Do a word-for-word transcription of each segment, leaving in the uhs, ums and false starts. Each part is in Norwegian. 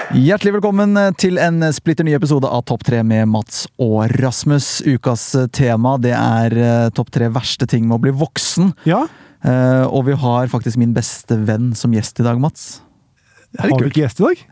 Hjertelig velkommen til en splitter ny episode av Topp tre med Mats og Rasmus. Ukas tema, det er topp tre verste ting med å bli voksen. Ja. Uh, og vi har faktisk min beste venn som gjest i dag, Mats. Har vi ikke gjest i dag?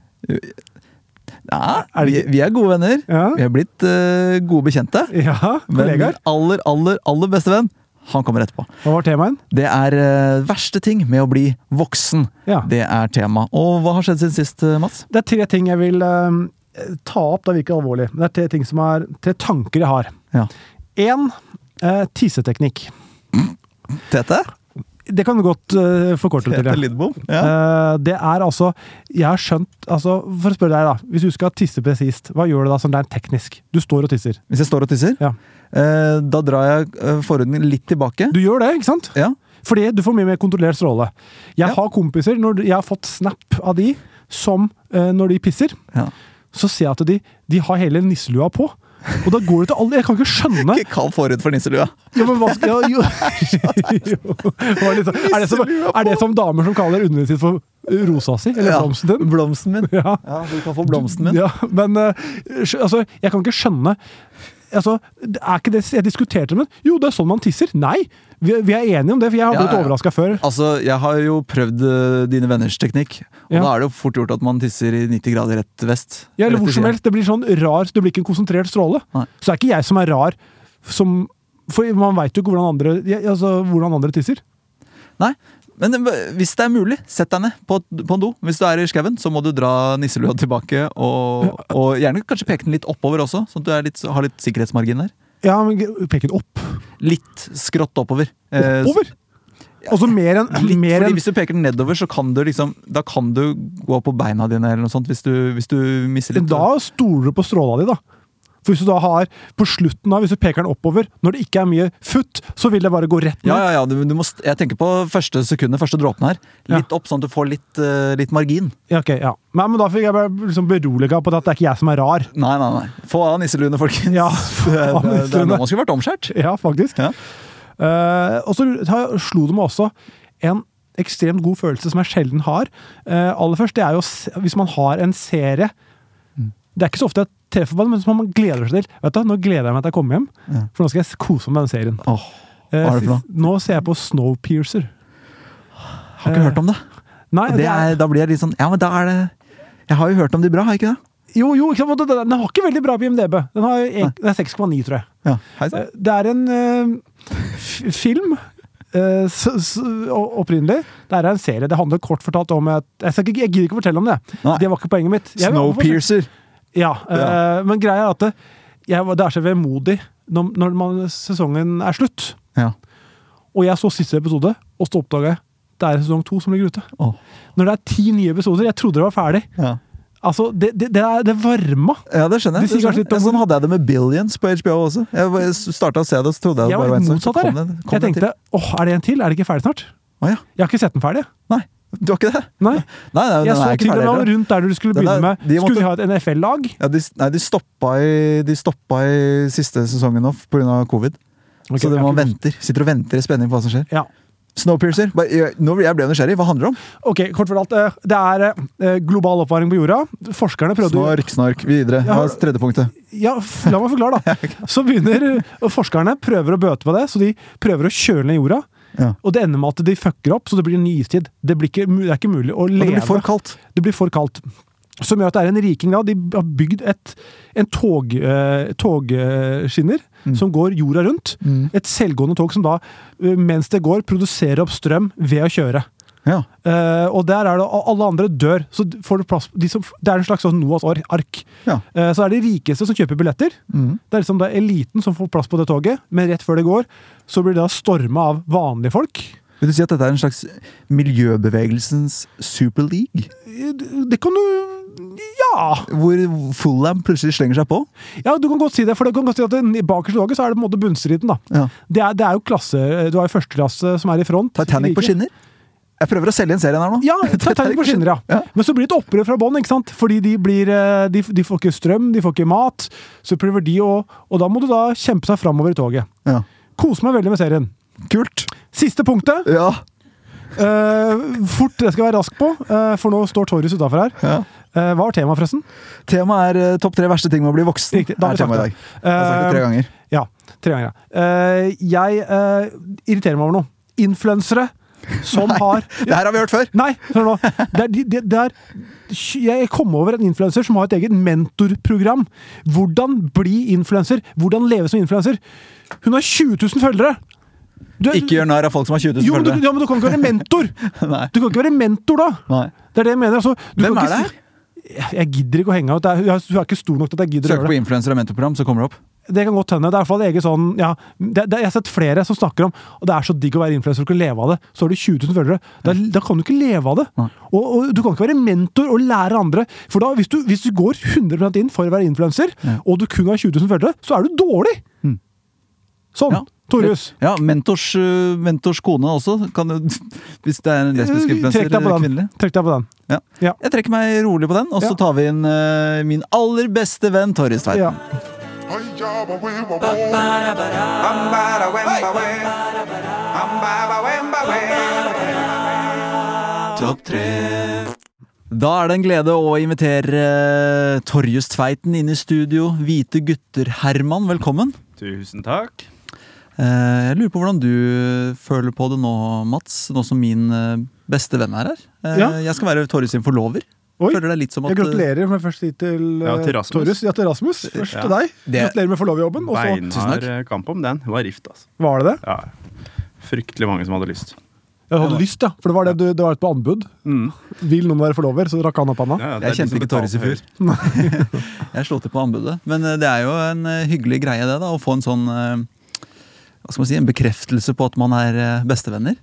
Ja, er vi, vi er gode venner. Ja. Vi er blitt uh, gode bekjente. Ja, kollegaer. Men aller, aller, aller beste venn, han kommer etterpå. Hva var temaen? Det er uh, verste ting med å bli voksen. Ja. Det er tema. Og hva har skjedd siden sist, Mats? Det er tre ting jeg vil uh, ta opp, det virker alvorlig. Det er tre ting som er, tre tanker jeg har. Ja. En, uh, tisseteknikk. Tete? Det kan du godt uh, forkorte det til. Tete Lidbom? Ja. Uh, det er altså, jeg har skjønt, altså, for å spørre deg da, hvis du skal tisse presist, hva gjør du da som det er teknisk? Du står og tisser. Hvis jeg står og tisser? Ja. Uh, da drar jeg uh, forhuden litt tilbake. Du gjør det, ikke sant? Ja. Fordi du får mye mer kontrollert stråle. Jeg Ja. har kompiser, når jeg har fått snap av de, som uh, når de pisser, Ja. så ser jeg at de, de har hele nisselua på. Og da går det til alle. Jeg kan ikke skjønne. Ikke kall forhud for nisselua. Ja, men hva skal ja, jo. jo. Hva Er, det, så- er, det som, er det som damer som kaller underlivet sitt for rosa si? Eller Ja, blomsten din? Blomsten min. Ja. Ja, du kan få blomsten min. Ja, men uh, skj- altså, jeg kan ikke skjønne. Altså, det er ikke det jeg diskuterte med. Jo, det er sånn man tisser. Nei, vi, vi er enige om det, for jeg har Ja, blitt ja, ja. overrasket før. Altså, jeg har jo prøvd uh, dine venners teknikk, og Ja. da er det jo fort gjort at man tisser i nitti grader rett vest. Ja, eller Rett hvor i som siden. helst. Det blir sånn rar, det blir ikke en konsentrert stråle. Nei. Så det er ikke jeg som er rar, som, for man vet jo ikke hvordan andre, ja, altså, hvordan andre tisser. Nei, men uh, hvis det er mulig, sett deg ned på, på en do. Hvis du er i skauen, så må du dra nisselua tilbake, og, og gjerne kanskje peke den litt oppover også, sånn at du er litt, har litt sikkerhetsmargin der. Ja, men pek den opp. Litt skrått oppover. Eh, Oppover? Altså mer enn... Litt, mer fordi enn hvis du peker den nedover, så kan du liksom Da kan du gå på beina dine eller noe sånt, hvis du, hvis du misser litt. da stoler du på stråla di, da. For hvis du da har, på slutten da, hvis du peker den oppover, når det ikke er mye futt, så vil det bare gå rett ned. Ja, ja, ja. Du, du må, st- jeg tenker på første sekundet, første dråpen her. Litt opp, sånn at du får litt, eh, litt margin. Ja, ok, ja. Men, men da fikk jeg bare liksom beroliget på at det er ikke jeg som er rar. Nei, nei, nei. Få av nisseluene, folkens. Ja, det, det, av det er nisseluene. noe man skulle vært omskjært. Ja, faktisk. Ja. Eh, og så har- slo det meg også en ekstremt god følelse som jeg sjelden har. Eh, aller først, det er jo se- hvis man har en serie. Det er ikke så ofte jeg treffer på det, men som man gleder seg til. Vet du, nå gleder jeg meg til jeg kommer hjem, Ja. for nå skal jeg kose meg med den serien. Åh, hva er det for noe? Eh, Nå ser jeg på Snowpiercer. Har ikke hørt om det. Nei, Og det er, da blir jeg litt sånn Ja, men da er det Jeg har jo hørt om de bra, har jeg ikke det? Jo, jo, ikke sant? Den har ikke veldig bra på I M D B. Den har en- den er seks komma ni, tror jeg. Ja, hei sann. Eh, Det er en eh, f- film eh, s s o- opprinnelig. Det er en serie. Det handler kort fortalt om at Jeg, skal ikke, jeg gidder ikke fortelle om det. Nei. Det var ikke poenget mitt. Jeg- Snowpiercer. Ja, eh, men greia er at det, jeg, var- det er så vemodig når, når man, sesongen er slutt. Ja. Og jeg så siste episode, og så oppdaga jeg det er sesong to som ligger ute. Åh. Når det er ti nye episoder, jeg trodde det var ferdig. Ja. Altså, det, det, det, er, det varma. Ja, det skjønner jeg. Det sier Det skjønner kanskje jeg. litt om- Sånn hadde jeg det med Billions på H B O også. Jeg starta å se det, og så trodde jeg det Jeg bare var var en litt sak. Så motsatt her. kom jeg. det- kom Jeg det til. tenkte åh, er det en til? Er det ikke ferdig snart? Å ja. Jeg har ikke sett den ferdig. Nei, du har ikke det? Nei. Nei, nei, Jeg den så er ikke til og ferdig med heller. rundt der du skulle Den er- begynne med de måtte- Skulle de ha et N F L-lag? Ja, de, nei, de stoppa i, de stoppa i siste sesongen nå pga. covid. Ok, så det jeg man har ikke- venter, sitter og venter i spenning på hva som skjer. Ja. Snowpiercer. Bare- jeg- Nå jeg ble nysgjerrig. Hva handler det om? Ok, kort fortalt. eh, Det er eh, global oppvarming på jorda. Forskerne prøvde Snork, snork. Videre. Ja. Hva er tredje punktet? Ja, f- la meg forklare, da. Så begynner og forskerne prøver å bøte på det, så de prøver å kjøle ned jorda. Ja. Og det ender med at de fucker opp, så det blir en ny istid. Det, blir ikke, mu- det er ikke mulig å Og leve. det blir for kaldt. Det blir for kaldt. Som gjør at det er en riking da. De har bygd et, en tog, eh, togskinner Mm. som går jorda rundt. Mm. Et selvgående tog som da, eh, mens det går, produserer opp strøm ved å kjøre. Ja. Eh, og der er det, alle andre dør, så får du plass, de som, det er en slags sånn Noahs or- ark. Ja. Eh, så er det de rikeste som kjøper billetter. Mm. Det er liksom det er eliten som får plass på det toget, men rett før det går, så blir det da stormet av vanlige folk. Vil du si at dette er en slags miljøbevegelsens Super League? Det kan du... Ja! Hvor Fulham plutselig slenger seg på? Ja, du kan godt si det, for det kan godt si at det, bakerst i laget så er det på en måte bunnstriden, da. Ja. Det er, det er jo klasse, du har jo første klasse som er i front. Titanic på skinner? Jeg prøver å selge inn serien her nå. Ja, Titanic på skinner, ja. Ja. Men så blir det et opprør fra bånn, ikke sant? Fordi de blir, eh, de, de får ikke strøm, de får ikke mat, så prøver de å, og da må du da kjempe seg fremover i toget. Ja. Kose meg veldig med serien. Kult! Siste punktet. Ja. Eh, fort, det skal jeg være rask på, eh, for nå står Torjus utenfor her. Ja. Uh, hva var temaet, forresten? Temaet er uh, topp tre verste ting med å bli voksen. Riktig, da har vi er temaet i dag. Jeg har sagt det tre ganger. Ja, tre ganger. Uh, jeg uh, irriterer meg over noe. Influensere som Nei, har... Det her har vi hørt før. Nei, hør nå. Det er, det, det er, jeg kom over en influencer som har et eget mentorprogram. Hvordan bli influencer? Hvordan leve som influencer? Hun har tjue tusen følgere. Du, ikke gjør nær av folk som har tjue tusen jo, følgere. Jo, men du kan ikke være mentor. Nei. Du kan ikke være mentor da. Nei. Det er det jeg mener. Altså, Hvem er det her? Jeg, jeg gidder ikke å henge ut. Du er ikke stor nok til at jeg gidder å Søk gjøre på det. influencer og mentorprogram, så kommer det opp. Det kan godt hende. Det er i hvert fall eget sånn, ja, det, det, jeg har sett flere som snakker om, og det er så digg å være influencer og ikke leve av det. Så har du tjue tusen følgere. Da, da kan du ikke leve av det. Og, og du kan ikke være mentor og lære andre. For da, hvis du, hvis du går hundre prosent inn for å være influencer, ja. og du kun har tjue tusen følgere, så er du dårlig. Mm. Sånn. Ja. Torjus. Ja, mentors, mentors kone også. Kan du, hvis det er en lesbisk influencer, kvinnelig. Trekk deg på den. Ja. Ja. Jeg trekker meg rolig på den, og så tar vi inn uh, min aller beste venn, Torjus Tveit. Ja. Topp tre. Da er det en glede å invitere uh, Torjus Tveiten inn i studio. Hvite gutter, Herman, velkommen. Tusen takk. Uh, jeg lurer på hvordan du føler på det nå, Mats, nå som min uh, beste venn er her. Uh, ja. Jeg skal være Torjus sin forlover. Oi, føler det litt som at, jeg gratulerer med først hit til, uh, ja, til Rasmus. Torjus. Ja, til Rasmus. Først ja. til deg. Det... Gratulerer med forloverjobben. Beinhard kamp om den. Det var rift, altså. Var det det? Ja. Fryktelig mange som hadde lyst. Jeg hadde ja. lyst, ja. For det var det du, det var et på anbud. Mm. Vil noen være forlover, så rakk han opp henne. Ja, ja, jeg kjente ikke Torjus i fyr. Jeg slo til på anbudet. Men uh, det er jo en uh, hyggelig greie det da, å få en sånn, uh, hva skal man si, en bekreftelse på at man er uh, bestevenner.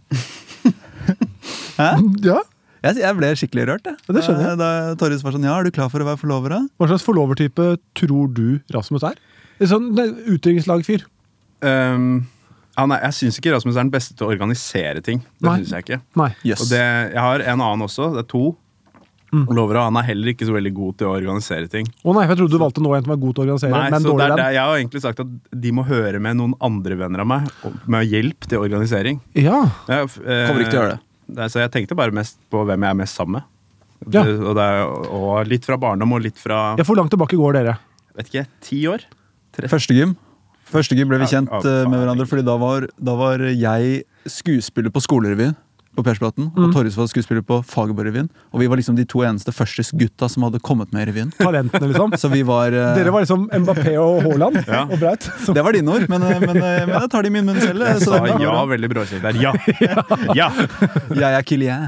Hæ? Ja. Jeg, jeg ble skikkelig rørt, jeg. Ja, det skjønner jeg. Da, da Torjus var sånn, ja, er du klar for å være forlover da? Hva slags forlovertype tror du Rasmus er? En sånn utdrikningslagfyr. Um... Ja, nei, jeg synes ikke Rasmus er den beste til å organisere ting. Det nei. synes jeg ikke. Nei. Yes. Og det, jeg har en annen også, det er to. Mm. Og lover, han er heller ikke så veldig god til å organisere ting. Å nei, jeg trodde du valgte nå en som er god til å organisere. Nei, men så dårlig der, den. der, jeg har egentlig sagt at de må høre med noen andre venner av meg, med hjelp til organisering. Ja. Jeg, eh, Kommer ikke til å gjøre det. det. Så jeg tenkte bare mest på hvem jeg er mest sammen med. Ja. Det, og, det er, og litt fra barndom og litt fra... Ja, hvor langt tilbake går dere? Vet ikke, ti år? Første gym. Første gym ble vi kjent ja, ja, med hverandre, fordi da var, da var jeg skuespiller på skolerevyen på Persplaten, mm. og Torjus var skuespiller på Fagerborg-revyen, og vi var liksom de to eneste første gutta som hadde kommet med i revyen. Talentene, liksom. Så vi var... Uh... Dere var liksom Mbappé og Haaland, ja. og Braut. Så... Det var dine ord, men, men, men jeg tar det i min munn selv. Jeg sa ja, veldig bråkjent der. Ja! Ja! Jeg er Kylian.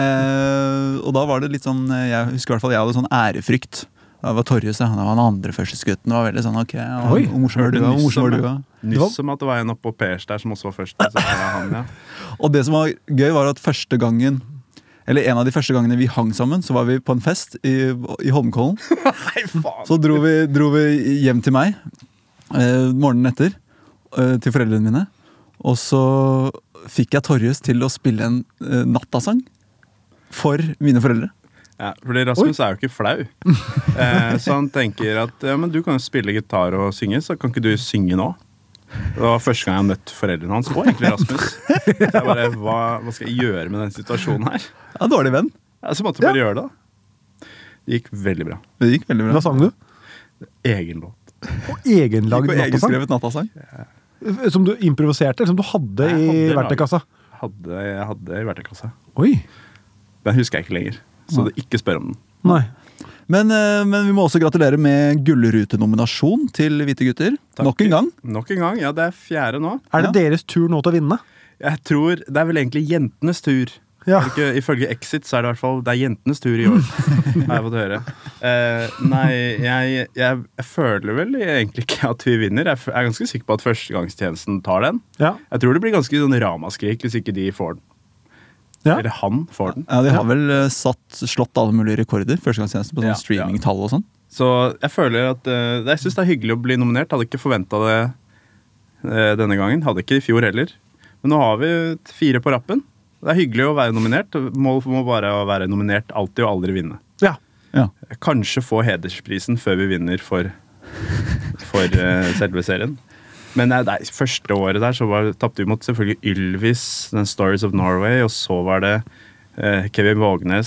Uh, og da var det litt sånn, jeg husker i hvert fall jeg hadde sånn ærefrykt. Det var Torjus, han var den andre første skutten. Det var veldig sånn, ok, hvor morsom var du, hvor morsom var du. Nyss om at det var en oppe på Pers der som også var først. Så var han, ja. Og det som var gøy var at første gangen, eller en av de første gangene vi hang sammen, så var vi på en fest i, i Holmenkollen. Nei, faen! Så dro vi, dro vi hjem til meg, eh, morgenen etter, eh, til foreldrene mine. Og så fikk jeg Torjus til å spille en eh, nattasang for mine foreldre. Ja, fordi Rasmus Oi. er jo ikke flau. Eh, så han tenker at ja, men du kan jo spille gitar og synge, så kan ikke du synge nå? Det var første gang jeg møtte foreldrene hans, og egentlig Rasmus. Så jeg bare, hva, hva skal jeg gjøre med den situasjonen her? Ja, dårlig venn. Ja, så måtte jeg bare ja. gjøre det. Det gikk veldig bra. Det gikk veldig bra. Hva sang du? Egen låt. Og egenlaget nattasang? Egenskrevet nattasang. Ja. Som du improviserte, eller som du hadde, hadde i verktøykassa? Hadde, jeg hadde i verktøykassa. Oi. Den husker jeg ikke lenger. Så det ikke spør om den. Nei. Men, men vi må også gratulere med gullrute-nominasjon til Hvite gutter. Takk. Nok en gang. Nok en gang, ja, det er fjerde nå. Er det ja. deres tur nå til å vinne? Jeg tror, det er vel egentlig jentenes tur. Ja. Ikke, ifølge Exit så er det i hvert fall, det er jentenes tur i år. Har jeg fått høre. Eh, nei, jeg, jeg, jeg føler vel egentlig ikke at vi vinner. Jeg er ganske sikker på at førstegangstjenesten tar den. Ja. Jeg tror det blir ganske sånn ramaskrik hvis ikke de får den. Ja. Eller han får den. Ja, de har vel uh, satt, slått alle mulige rekorder førstegangstjenesten på sånn ja, streamingtall og sånn. Så jeg føler at uh, jeg synes det er hyggelig å bli nominert. Hadde ikke forventet det uh, denne gangen. Hadde ikke i fjor heller. Men nå har vi fire på rappen. Det er hyggelig å være nominert. Målet må bare være nominert alltid og aldri vinne. Ja. Ja. Kanskje få hedersprisen før vi vinner for, for uh, selve serien. Men nei, nei, første året der så var, tappte vi mot selvfølgelig Ylvis, den Stories of Norway, og så var det eh, Kevin Vågnes,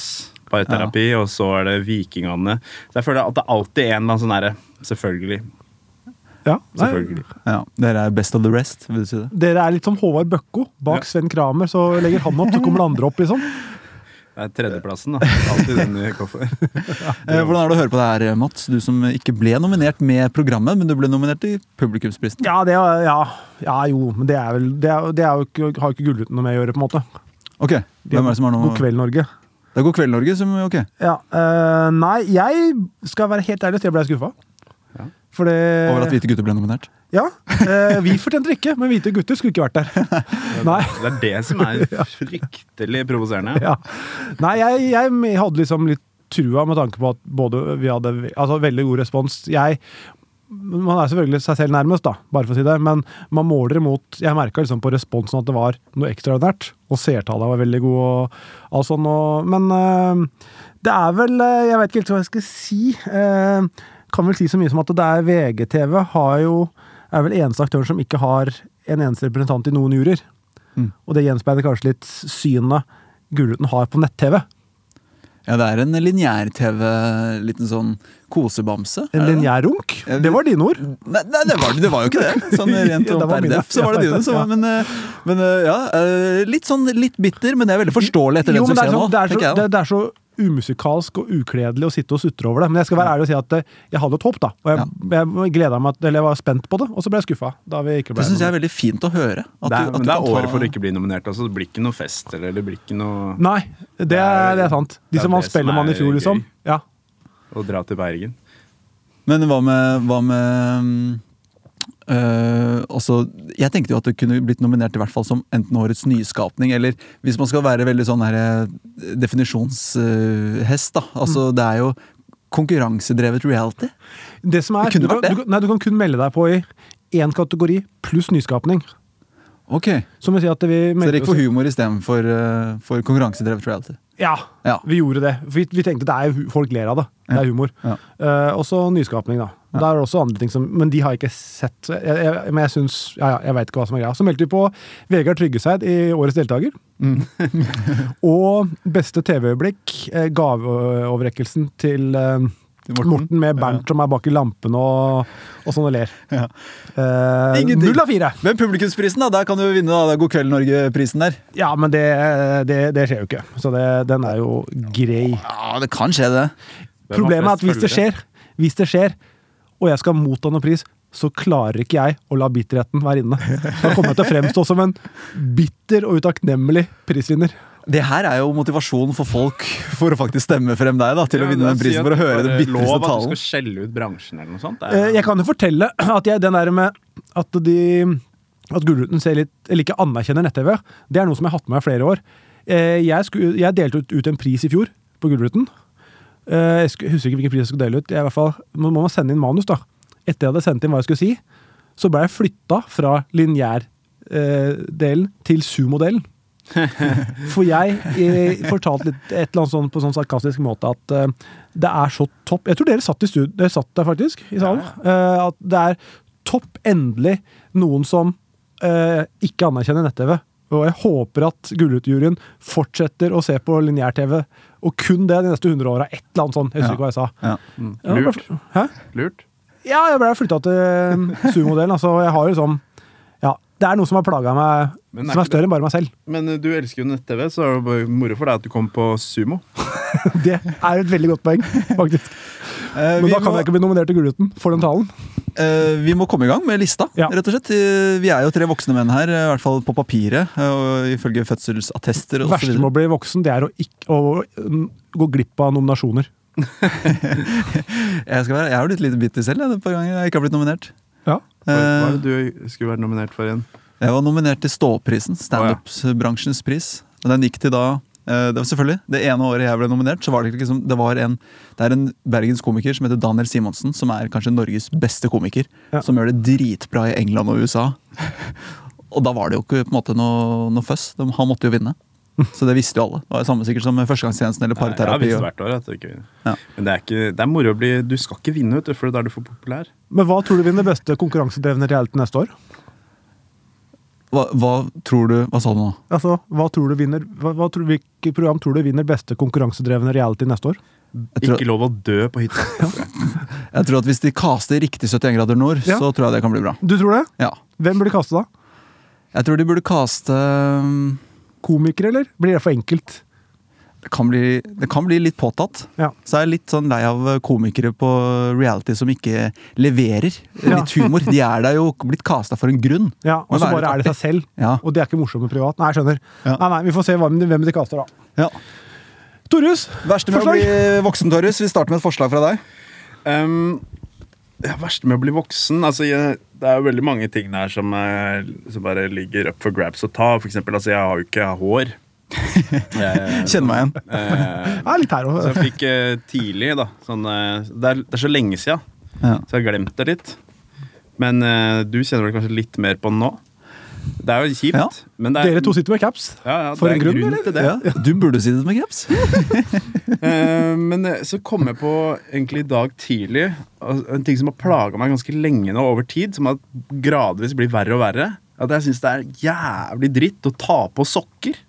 parterapi, ja. Og så er det vikingene. Så jeg føler at det er alltid en eller annen sånn herre, selvfølgelig. Ja, selvfølgelig. Ja, dere er best of the rest, vil du si det? Dere er litt som Håvard Bøkko, bak ja. Sven Kramer, så legger han opp, så kommer det andre opp, liksom. Det er tredjeplassen, da. Alltid den i koffer. Ja. Hvordan er det å høre på det her, Mats? Du som ikke ble nominert med programmet, men du ble nominert i publikumsprisen. Ja, det er, ja, ja jo, men det er vel, det, er, det er jo ikke, har jo ikke Gullruten noe med å gjøre, på en måte. Ok, hvem er det som har noe? God kveld, Norge. Det er God kveld, Norge som, ok. Ja, uh, nei, jeg skal være helt ærlig, så jeg ble skuffet. Ja. Fordi... Over at Hvite gutter ble nominert? Ja, uh, vi fortjente ikke, men Hvite gutter skulle ikke vært der. Nei. Det er det som er fryktelig provoserende. Ja. Nei, jeg, jeg hadde liksom litt trua med tanke på at både vi hadde altså, veldig god respons. Jeg, man er selvfølgelig seg selv nærmest, da, bare for å si det, men man måler imot, jeg merket liksom på responsen at det var noe ekstraordinært, og seertallet var veldig god, og alt sånt, og, men uh, det er vel, jeg vet ikke helt hva jeg skal si, uh, kan vel si så mye som at det er V G T V har jo er vel eneste aktøren som ikke har en eneste representant i noen juryer. Mm. Og det gjenspeiler kanskje litt synet Gullruten har på nett-T V. Ja, det er en lineær-T V, liten sånn kosebamse. En lineær-runk? Det var dine ord. Nei, nei det, var, det var jo ikke det. Sånn rent om per def, så var det dine. Så, men, men ja, litt sånn litt bitter, men det er veldig forståelig etter jo, den suksessen nå. Det er, så, det, det er så umusikalsk og ukledelig å sitte og sutre over det. Men jeg skal være ærlig og si at jeg hadde et håp, da. Og jeg, ja. jeg gledet meg, eller jeg var spent på det, og så ble jeg skuffet. Da vi ikke ble det synes jeg er veldig fint å høre. At det er, du, at men det er året ta... for å ikke bli nominert. Altså, det blir ikke noe fest, eller det blir ikke noe... Nei, det er, det er sant. De som vant Spellemann i fjor, liksom. Ja. Og dra til Bergen. Men hva med... Hva med Uh, også, jeg tenkte jo at det kunne blitt nominert i hvert fall som enten årets nyskapning, eller hvis man skal være veldig sånn her definisjonshest, uh, da. Altså, mm. det er jo konkurransedrevet reality. Det som er, det kunne du, vært det. Du, nei, du kan kun melde deg på i én kategori pluss nyskapning. Ok. Som vil si at vi Så det gikk for humor i stedet for, uh, for konkurransedrevet reality? Ja, ja, vi gjorde det. Vi, vi tenkte det er folk ler av det. Det er humor. Ja. Uh, og så nyskapning, da. Ja. Det er også andre ting som, men de har jeg ikke sett. Jeg, jeg, men jeg synes, ja, jeg vet ikke hva som er greia. Så meldte vi på Vegard Tryggeseid i årets deltaker. Mm. Og beste T V-øyeblikk, gaveoverrekkelsen til uh, Morten. Morten med Bernt ja. Som er bak i lampen og, og sånn og ler. Ja. Uh, null av fire. Men publikumsprisen, da? Der kan du vinne da, God kveld Norge-prisen der. Ja, men det, det, det skjer jo ikke. Så det, den er jo grei. Ja, det kan skje det. Problemet er at hvis det skjer, hvis det skjer, og jeg skal motta noen pris, så klarer ikke jeg å la bitterheten være inne. Da kommer jeg til å fremstå som en bitter og utakknemlig prisvinner. Det her er jo motivasjonen for folk for å faktisk stemme frem deg da, til ja, å vinne den prisen, for å høre det bitterste talen. Lov at du skal skjelle ut bransjen eller noe sånt? Er... Jeg kan jo fortelle at jeg, den der med at de at Gullruten ser litt, eller ikke anerkjenner nett-T V, det er noe som jeg har hatt med meg flere år. Jeg, skulle, jeg delte ut, ut en pris i fjor på Gullruten. Jeg husker ikke hvilken pris jeg skulle dele ut. Jeg, i hvert fall, må man sende inn manus da. Etter jeg hadde sendt inn hva jeg skulle si, så ble jeg flyttet fra lineær-delen til sumo-delen. For jeg, jeg fortalte litt, et eller annet sånn, på sånn sarkastisk måte at uh, det er så topp. Jeg tror dere satt, i stud, dere satt der faktisk i salen. Uh, at det er topp endelig noen som uh, ikke anerkjenner nett-T V. Og jeg håper at Gullruten-juryen fortsetter å se på lineær-T V, og kun det de neste hundre årene. Et eller annet sånn, jeg husker ikke hva jeg sa. Ja. Mm. Lurt. Hæ? Lurt. Ja, jeg ble flyttet til sumo-delen. Altså, jeg har jo sånn ja, det er noe som har plaget meg, er som er større enn bare meg selv. Men du elsker jo nett-T V, så er det bare moro for deg at du kom på sumo. Det er et veldig godt poeng, faktisk. Uh, Men da kan må, jeg ikke bli nominert til Gullruten for den talen. Uh, vi må komme i gang med lista, ja. Rett og slett. Uh, vi er jo tre voksne menn her, i hvert fall på papiret, uh, og ifølge fødselsattester. Det verste med å bli voksen, det er å, ikke, å gå glipp av nominasjoner. jeg, skal være, jeg har blitt litt bitter selv, et par ganger jeg ikke har blitt nominert. Ja. Hva er det du skulle vært nominert for igjen? Jeg var nominert til Stå-prisen, stand-up-bransjens pris. Og den gikk til da, det var selvfølgelig, det ene året jeg ble nominert, så var det liksom, det var en, det er en Bergens komiker som heter Daniel Simonsen, som er kanskje Norges beste komiker, ja. Som gjør det dritbra i England og U S A. Og da var det jo ikke på en måte noe, noe føss, han måtte jo vinne. Så det visste jo alle. Det var samme sikkert som førstegangstjenesten eller parterapi. Jeg har visst hvert år at du ikke vinner. Ja. Men det er, ikke, det er moro å bli, du skal ikke vinne, vet du, for da er du for populær. Men hva tror du vinner beste konkurransedrevne reality neste år? Hva, hva tror du, hva sa du nå? Altså, hva tror du vinner, hva, hva tror, hvilket program tror du vinner beste konkurransedrevne reality neste år? Tror, ikke lov å dø på hytta. Jeg tror at hvis de kaster riktig syttien grader nord, ja. så tror jeg det kan bli bra. Du tror det? Ja. Hvem burde kaste da? Jeg tror de burde kaste... Komikere, eller? Blir det for enkelt? Det kan bli, det kan bli litt påtatt. Ja. Så er jeg litt sånn lei av komikere på reality som ikke leverer ja. litt humor. De er der jo blitt kastet for en grunn. Ja, og så bare er det seg selv. Ja. Og det er ikke morsomt med privat. Nei, jeg skjønner. Ja. Nei, nei, vi får se hvem de, hvem de kaster da. Ja. Torjus, verste med forslag? Å bli voksen, Torjus. Vi starter med et forslag fra deg. Um, ja, verste med å bli voksen? Altså, jeg, det er jo veldig mange ting der som, er, som bare ligger up for grabs å ta. For eksempel, altså, jeg har jo ikke hår. jeg, Kjenner meg igjen. Uh, ja, litt her også. Så jeg fikk uh, tidlig, da. Sånn, uh, det, er, det er så lenge siden, ja. så jeg har glemt det litt. Men uh, du kjenner vel kanskje litt mer på den nå? Det er jo kjipt. Ja. Men det er, Dere to sitter med caps. Ja, ja, for en grunn, grunn til det. Ja. Du burde sitte med caps. uh, men så kom jeg på egentlig i dag tidlig en ting som har plaget meg ganske lenge nå over tid, som har gradvis blitt verre og verre. At jeg synes det er jævlig dritt å ta på sokker.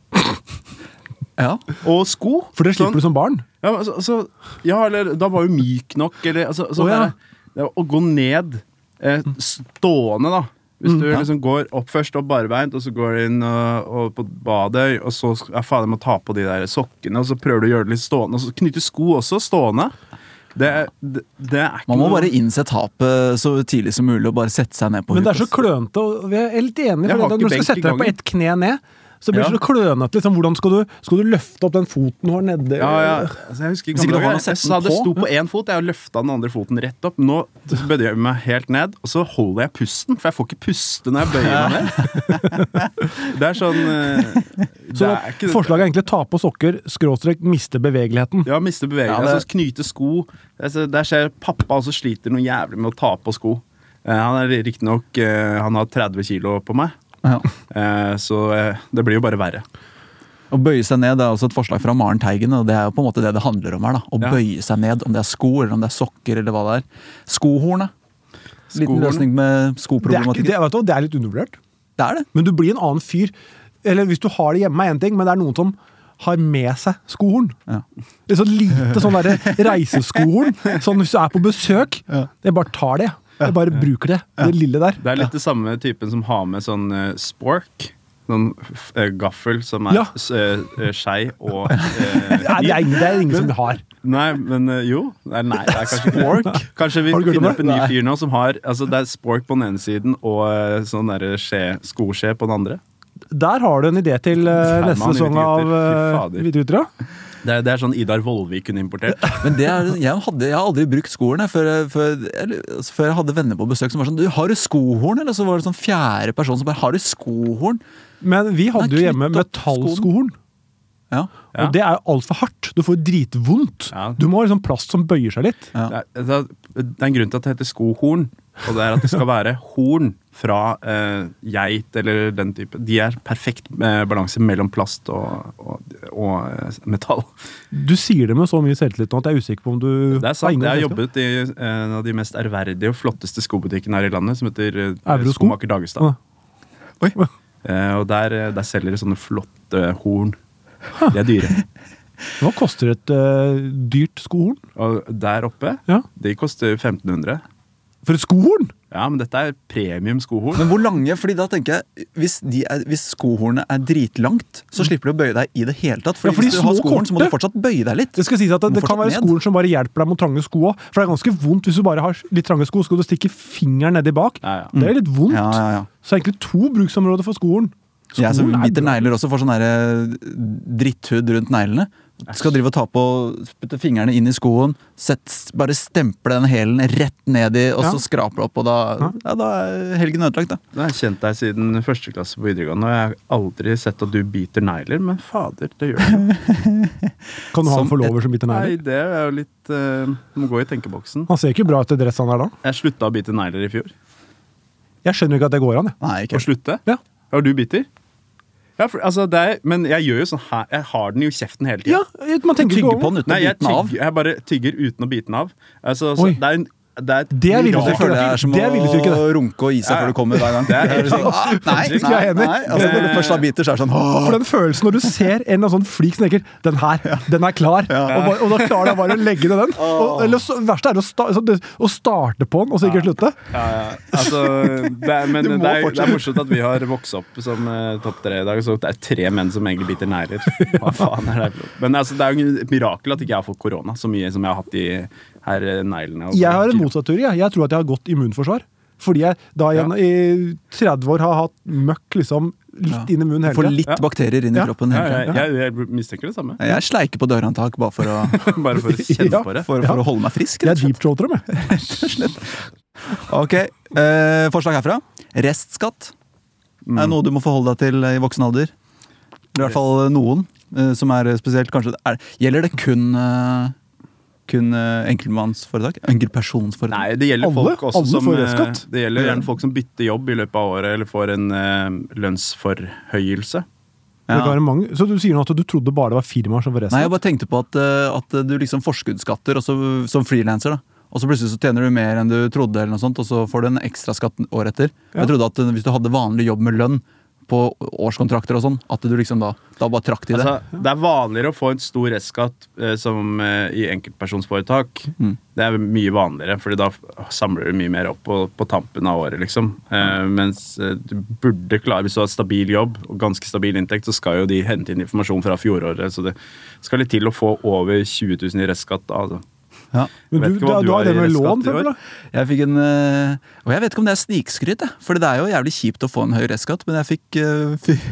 Ja. Og sko. For det slipper sånn. Du som barn? Ja, altså, altså, ja, eller da var jo myk nok. Eller, altså, altså, oh, ja. det, det, å gå ned eh, stående, da. Hvis du mm, ja. liksom går opp først opp barbeint, og så går du inn og, og på badet, og så ja, faen, jeg må ta på de der sokkene, og så prøver du å gjøre det litt stående, og så knytte sko også stående. Det, det, det er ikke Man må noe... bare innse tapet så tidlig som mulig, og bare sette seg ned på Men det er så klønete, og vi er helt enige, for når du skal sette deg på ett kne ned, så blir det ja. så klønete, liksom, hvordan skal du, skal du løfte opp den foten du har nede? Ja, ja, altså, jeg husker ikke gammel dager, jeg sa det sto på en fot, jeg har løftet den andre foten rett opp, nå bøyer jeg meg helt ned, og så holder jeg pusten, for jeg får ikke puste når jeg bøyer meg ned. Det er sånn... Det så er ikke, forslaget er egentlig ta på sokker, skråstrek, miste bevegeligheten. Ja, miste bevegeligheten, ja, det... altså knyte sko. Altså, der ser pappa også sliter noe jævlig med å ta på sko. Han er riktig nok, han har tretti kilo på meg. Ja. Eh, så eh, det blir jo bare verre. Å bøye seg ned, det er også et forslag fra Maren Teigen, og det er jo på en måte det det handler om her, da. Å ja. bøye seg ned, om det er sko, eller om det er sokker, eller hva det er. Skohornet. Liten løsning med skoproblematikken. Det er, ikke, det, det er litt undervurdert. Det er det. Men du blir en annen fyr. Eller hvis du har det hjemme er en ting, men det er noen som har med seg skohorn. Ja. Det er så lite sånn der reiseskohorn. Sånn hvis du er på besøk, ja. jeg bare tar det. Jeg bare bruker det, det lille der. Det er litt det samme typen som har med sånn uh, spork, sånn uh, gaffel som er ja. uh, skei og uh, ja, det, er ingen, det er ingen som har. Nei, men uh, jo. Nei, nei, det er kanskje spork. Kanskje vi finner opp en ny fyr nå som har, altså det er spork på den ene siden og uh, sånn der skje, skoskje på den andre. Der har du en idé til uh, neste sesong av uh, Videogutter, da. Det er, det er sånn Idar Vollvik kunne importert. Men det er, jeg, hadde, jeg har aldri brukt skoene før, før, før jeg hadde venner på besøk som var sånn, du, har du skohorn? Eller så var det sånn fjerde person som bare, har du skohorn? Men vi hadde jo hjemme metallskohorn. Ja. Og ja. det er jo alt for hardt. Du får dritvondt. Ja. Du må ha liksom plast som bøyer seg litt. Ja. Det, er, det er en grunn til at det heter skohorn, og det er at det skal være horn fra eh, geit eller den type. De er perfekt med balanse mellom plast og, og, og metall. Du sier det med så mye selvtillit nå at jeg er usikker på om du... Det er sant. Jeg har jobbet i en av de mest ærverdige og flotteste skobutikkene her i landet, som heter Skomaker Dagestad. Ah. Oi. Eh, og der, der selger de sånne flotte horn. De er dyre. Hva koster et uh, dyrt skohorn? Og der oppe, ja. de koster femten hundre. For et skohorn? Ja, men dette er premium skohorn. Men hvor lange? Fordi da tenker jeg, hvis, de er, hvis skohornet er dritlangt, så slipper du å bøye deg i det hele tatt. Fordi, ja, fordi hvis du har skohorn, så må du fortsatt bøye deg litt. Det skal sies at det, det kan være skohorn som bare hjelper deg mot trange sko også. For det er ganske vondt hvis du bare har litt trange sko, skal du stikke fingeren nedi bak. Ja, ja. Det er litt vondt. Ja, ja, ja. Så egentlig to bruksområder for skohorn. Jeg som biter negler også får sånn der dritthud rundt neglene. Du skal drive og ta på, putte fingrene inn i skoen, sett, bare stemple den hælen rett ned i, og ja. så skraper opp, og da, ja, da er helgen ødelagt, da. Jeg har kjent deg siden første klasse på videregående, og jeg har aldri sett at du biter negler, men fader, det gjør du. Kan du ha en forlover som biter negler? Nei, det er jo litt, uh, må gå i tenkeboksen. Han ser ikke bra ut i dress han er da. Jeg sluttet å bite negler i fjor. Jeg skjønner ikke at det går an, jeg. Nei, ikke. Å slutte? Ja. Har du biter? Ja, for, altså, det er, men jeg gjør jo sånn her, jeg har den i kjeften hele tiden. Ja, man tenker tygger på den uten Nei, å bite den av. Tygger, jeg bare tygger uten å bite den av. Altså, så, det, er en, det er et Det er Det føler jeg er som Det er viljestyrke, å runke og gi seg Ja, ja. før du kommer hver gang. Det er helt sånn, ah, nei, Jeg er nei, enig. nei. Altså, når du først har biter, så er det sånn åh. For den følelsen når du ser en eller annen sånn flik som tenker den her, den er klar, og, bare, og da klarer du bare å legge ned den. Og, eller så, verste er å, sta, så det- å starte på den, og så ikke slutte. Ja, ja. Altså, det er, men Du det må er, det fortsette. er morsomt at vi har vokst opp som uh, topp tre i dag, så det er tre menn som egentlig biter negler. Hva faen er det? Men altså, det er jo et mirakel at ikke jeg har fått korona så mye som jeg har hatt i her eh, neglene. og- Jeg har en motsatt teori. Jeg. jeg tror at jeg har godt immunforsvar. Fordi jeg da igjen Ja. i tretti år har hatt møkk liksom litt Ja. inn i munnen hele Får tiden. litt Ja. bakterier inn i Ja. kroppen Ja, hele jeg, tiden. jeg, jeg mistenker det samme. Jeg sleiker på dørhåndtak bare for å, Bare for å kjenne Ja. på det. for, for å holde meg frisk. Jeg rett og slett. deep-throater dem, jeg. Ok, eh, forslag herfra. Restskatt er noe du må forholde deg til i voksen alder. Det er i hvert fall noen eh, som er spesielt. Kanskje, er, gjelder det kun, eh, kun eh, enkeltmannsforetak? Enkeltpersonsforetak? Nei, det gjelder Alle- folk også alle som får eh, restskatt. Det gjelder gjerne folk som bytter jobb i løpet av året, eller får en eh, lønnsforhøyelse. Det kan Ja. være mange. Så du sier nå at du trodde bare det var firmaer som var Nei, jeg resten? bare tenkte på at, eh, at du liksom forskuddsskatter og så- som frilanser, da. Og så plutselig så tjener du mer enn du trodde, eller noe sånt, og så får du en ekstra skatt året etter. Ja. Jeg trodde at eh, hvis du hadde vanlig jobb med lønn på årskontrakter og sånn, at du liksom da, da bare trakk de det. Altså, det er vanligere å få en stor restskatt eh, som eh, i enkeltpersonsforetak. Mm. Det er mye vanligere, fordi da samler du mye mer opp på, på tampen av året, liksom. Eh, mens eh, du burde klare, hvis du har stabil jobb og ganske stabil inntekt, så skal jo de hente inn informasjon fra fjoråret, så det skal litt til å få over tjue tusen i restskatt da, altså. Ja. Men Vet du, ikke du, hva du du har har det i med restskatt lån, i for år? eksempel, da? Jeg fikk en eh, Og jeg vet ikke om det er snikskryt, jeg. For det er jo jævlig kjipt å få en høy restskatt, men jeg fikk eh, fi-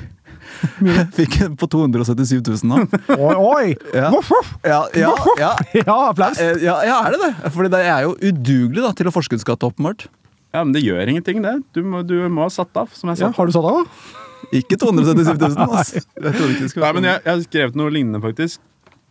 jeg fikk en på to hundre og syttisju tusen nå. Oi, oi! Ja. Voff, voff. Ja, ja, ja. Ja, applaus! Eh, ja, ja, er det det? Fordi det er jo udugelig da, til å forskuddsskatte, åpenbart. Ja, men det gjør ingenting, det. Du må, du må ha satt av, som jeg sa. Ja, har du satt av, da? Ikke to hundre og syttisju tusen, ass. Jeg trodde ikke det skulle Nei, være men sånn. jeg, jeg har skrevet noe lignende, faktisk.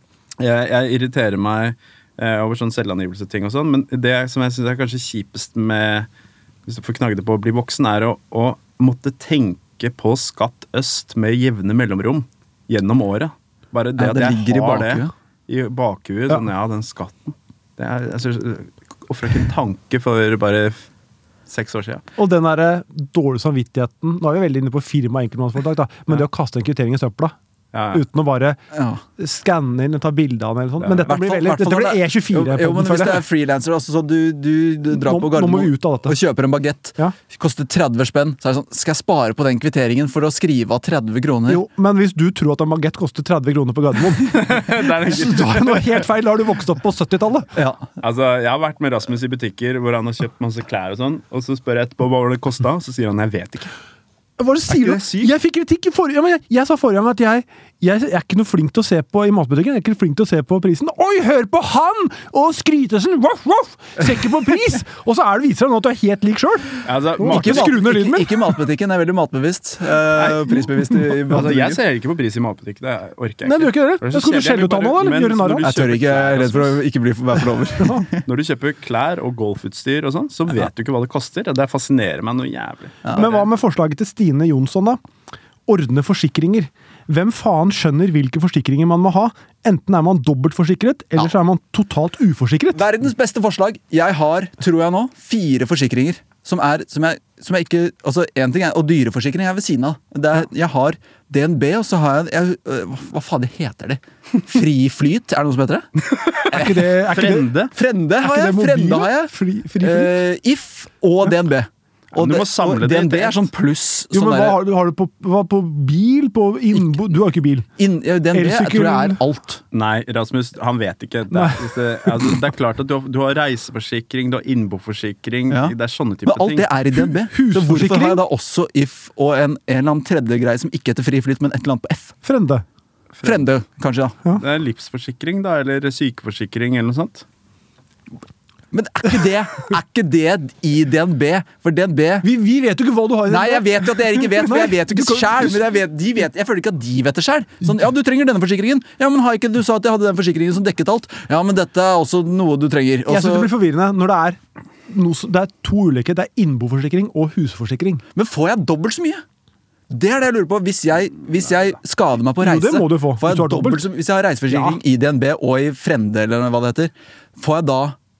Jeg, jeg irriterer meg eh, over sånn selvangivelse-ting og sånn, men det som jeg synes er kanskje kjipest med, hvis du får knagge det på å bli voksen, er å, å måtte tenke på skatt øst med jevne mellomrom gjennom året. Bare det Ja, at det jeg ligger i har det bakhuet. i bakhuet, sånn, ja, den skatten. Det er, jeg synes, offrer ikke en tanke for bare f- seks år siden. Og den der dårlige samvittigheten. Nå er vi veldig inne på firma- og enkeltmannsforetak, da. Men det å kaste en kvittering i søpla Ja, uten å bare Ja. skanne inn og ta bilde av den eller sånt. Ja. Men dette Hvertfall- blir veldig hvertfall Dette når blir det er- E tjuefire. Jo, jo, men hvis det er frilanser, altså, så du, du, du drar Nå- på nå må vi Gardermoen ut av dette. og kjøper en bagett, Ja. koster tretti spenn, så er det sånn, skal jeg spare på den kvitteringen for å skrive av tretti kroner? Jo, men hvis du tror at en bagett koster tretti kroner på Gardermoen, det er så da er det noe helt feil. Da har du vokst opp på syttitallet. Ja. Altså, Jeg har vært med Rasmus i butikker hvor han har kjøpt masse klær og sånn, og så spør jeg etterpå hva det kosta, så sier han 'jeg vet ikke'. Hva er det sier ikke du? det sykt? Jeg fikk kritikk i forrige ja, men jeg, jeg sa forrige gang at jeg, jeg er ikke noe flink til å se på i matbutikken. Jeg er ikke flink til å se på prisen. Oi, hør på han! Og skrytelsen! Voff, voff! Ser ikke på pris! Og så er det viser det nå at du er helt lik sjøl. Altså, Ikke mat- skru ned lyden ikke, min. ikke matbutikken, jeg er veldig matbevisst. eh, prisbevisst i, i altså, jeg matbutikken. ser ikke på pris i matbutikk. Det orker jeg Nei, du gjør ikke det? For er så Da skal du kjedelig. skjelle ut han nå, eller Men gjøre narr av når du Jeg tør kjøper ikke, jeg er klær, redd for å Rasmus, ikke bli være for over. Når du kjøper klær og golfutstyr og sånn, så vet du ikke hva det koster. Det fascinerer meg noe jævlig. Men hva med forslaget til Stine Jonsson, da? Ordne forsikringer. Hvem faen skjønner hvilke forsikringer man må ha? Enten er man dobbeltforsikret, eller så er man totalt uforsikret. Verdens beste forslag. Jeg har, tror jeg nå, fire forsikringer. Som er, som jeg, som jeg ikke altså en ting er, Og dyreforsikring er ved siden av. Det er, jeg har D N B, og så har jeg, jeg øh, Hva faen det heter det? Fri flyt? Er det noe som heter det? Er ikke det, er ikke det, Frende. Frende er har ikke jeg. det mobil? Frende har jeg. Fri, fri, fri. Eh, If og D N B. Ja, men du det- må samle og det D N B til er ett. sånn pluss. Jo, Sånn men hva der- har du, har du på, hva, på bil? På innbo... Du har ikke bil. inn, ja, D N B jeg Elsykkel- tror jeg er alt. Nei, Rasmus, han vet ikke. Det er, hvis det, altså, det er klart at du har, du har reiseforsikring, du har innboforsikring. Ja. Det er sånne Men type alt ting. det er i D N B. Hu- Så hvorfor husforsikring? har jeg da også If og en, en eller annen tredje greie som ikke heter Fri flyt, men et eller annet på F? Frende. Frende, kanskje, da. Det er livsforsikring, da, eller sykeforsikring, eller noe sånt. Men er ikke det, er ikke det i D N B? For D N B Vi, vi vet jo ikke hva du har i Nei, jeg vet jo at dere ikke vet, for jeg vet jo Du ikke kan- sjæl. Men jeg, vet, de vet, jeg føler ikke at de vet det sjæl. Sånn, ja, du trenger denne forsikringen. Ja, men har ikke du sa at jeg hadde den forsikringen som dekket alt? Ja, men dette er også noe du trenger. Og Jeg synes så- det blir forvirrende når det er, noe, som- det er to ulike. Det er innboforsikring og husforsikring. Men får jeg dobbelt så mye? Det er det jeg lurer på. Hvis jeg, hvis jeg skader meg på Jo, reise, det må du få, får hvis du har jeg dobbelt dobbelt. så, hvis jeg har reiseforsikring i D N B og i Frende, eller hva det heter, får jeg da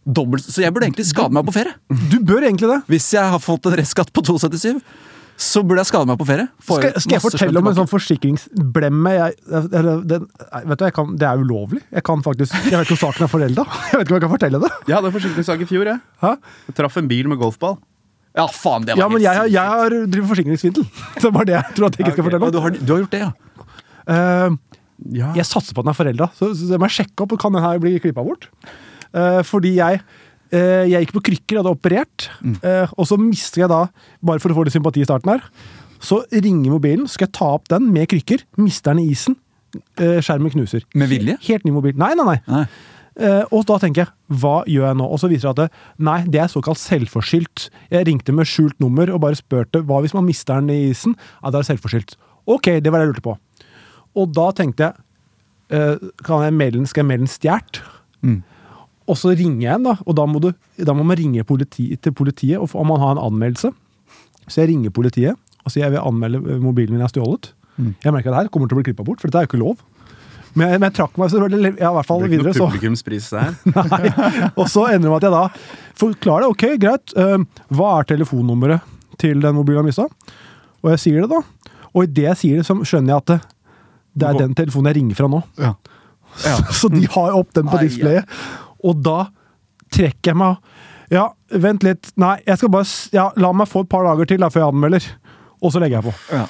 dobbelt, så jeg burde egentlig skade meg på ferie. Du bør egentlig det. Hvis jeg har fått en restskatt på to komma syttisju, så burde jeg skade meg på ferie. Skal, skal jeg fortelle om en sånn forsikringsblemme? Jeg, jeg, den, vet du, jeg kan, det er ulovlig. Jeg kan faktisk, jeg vet ikke om saken er foreldet. Jeg vet ikke om jeg kan fortelle det. Jeg hadde forsikringssak i fjor, jeg. Hæ? Jeg traff en bil med golfball. Ja, faen, det var ja, men jeg, jeg har drivet forsikringssvindel. Det var det jeg tror at jeg ikke skal fortelle om. Du har, du har gjort det, ja. Uh, ja. Jeg satser på at den er foreldet, så, så jeg må sjekke opp, kan den her bli klippet bort? Uh, fordi jeg uh, jeg gikk på krykker, jeg hadde operert, mm. uh, og så mister jeg da, bare for å få litt sympati i starten her, så ringer mobilen, skal jeg ta opp den med krykker, mister den i isen, uh, skjermen knuser. Med vilje? Helt ny mobil. Nei, nei, nei. nei. Uh, og da tenker jeg, hva gjør jeg nå? Og så viser det at det, nei, det er såkalt selvforskyldt. Jeg ringte med skjult nummer og bare spørte, hva hvis man mister den i isen? Ja, det er selvforskyldt. Ok, det var det jeg lurte på. Og da tenkte jeg, uh, kan jeg melde den, skal jeg melde den stjert? Mm. Og så ringer jeg en da, og da må, du, da må man ringe politi, til politiet, og om man har en anmeldelse. Så jeg ringer politiet, og sier jeg vil anmelde mobilen min jeg har stjålet. Mm. Jeg merker at det her kommer til å bli klippet bort, for dette er jo ikke lov. Men jeg, men jeg trakk meg, så det ja, i hvert fall videre. Det blir ikke noe publikumspris her. Nei, og så ender det med at jeg da forklarer det, ok, greit, uh, hva er telefonnummeret til den mobilen jeg mistet? Og jeg sier det da, og i det jeg sier det, så skjønner jeg at det, det er den telefonen jeg ringer fra nå. Ja. Ja. Så, så de har opp den på displayet, og da trekker jeg meg, ja, vent litt, nei, jeg skal bare, ja, la meg få et par dager til da, før jeg anmelder, og så legger jeg på. Ja.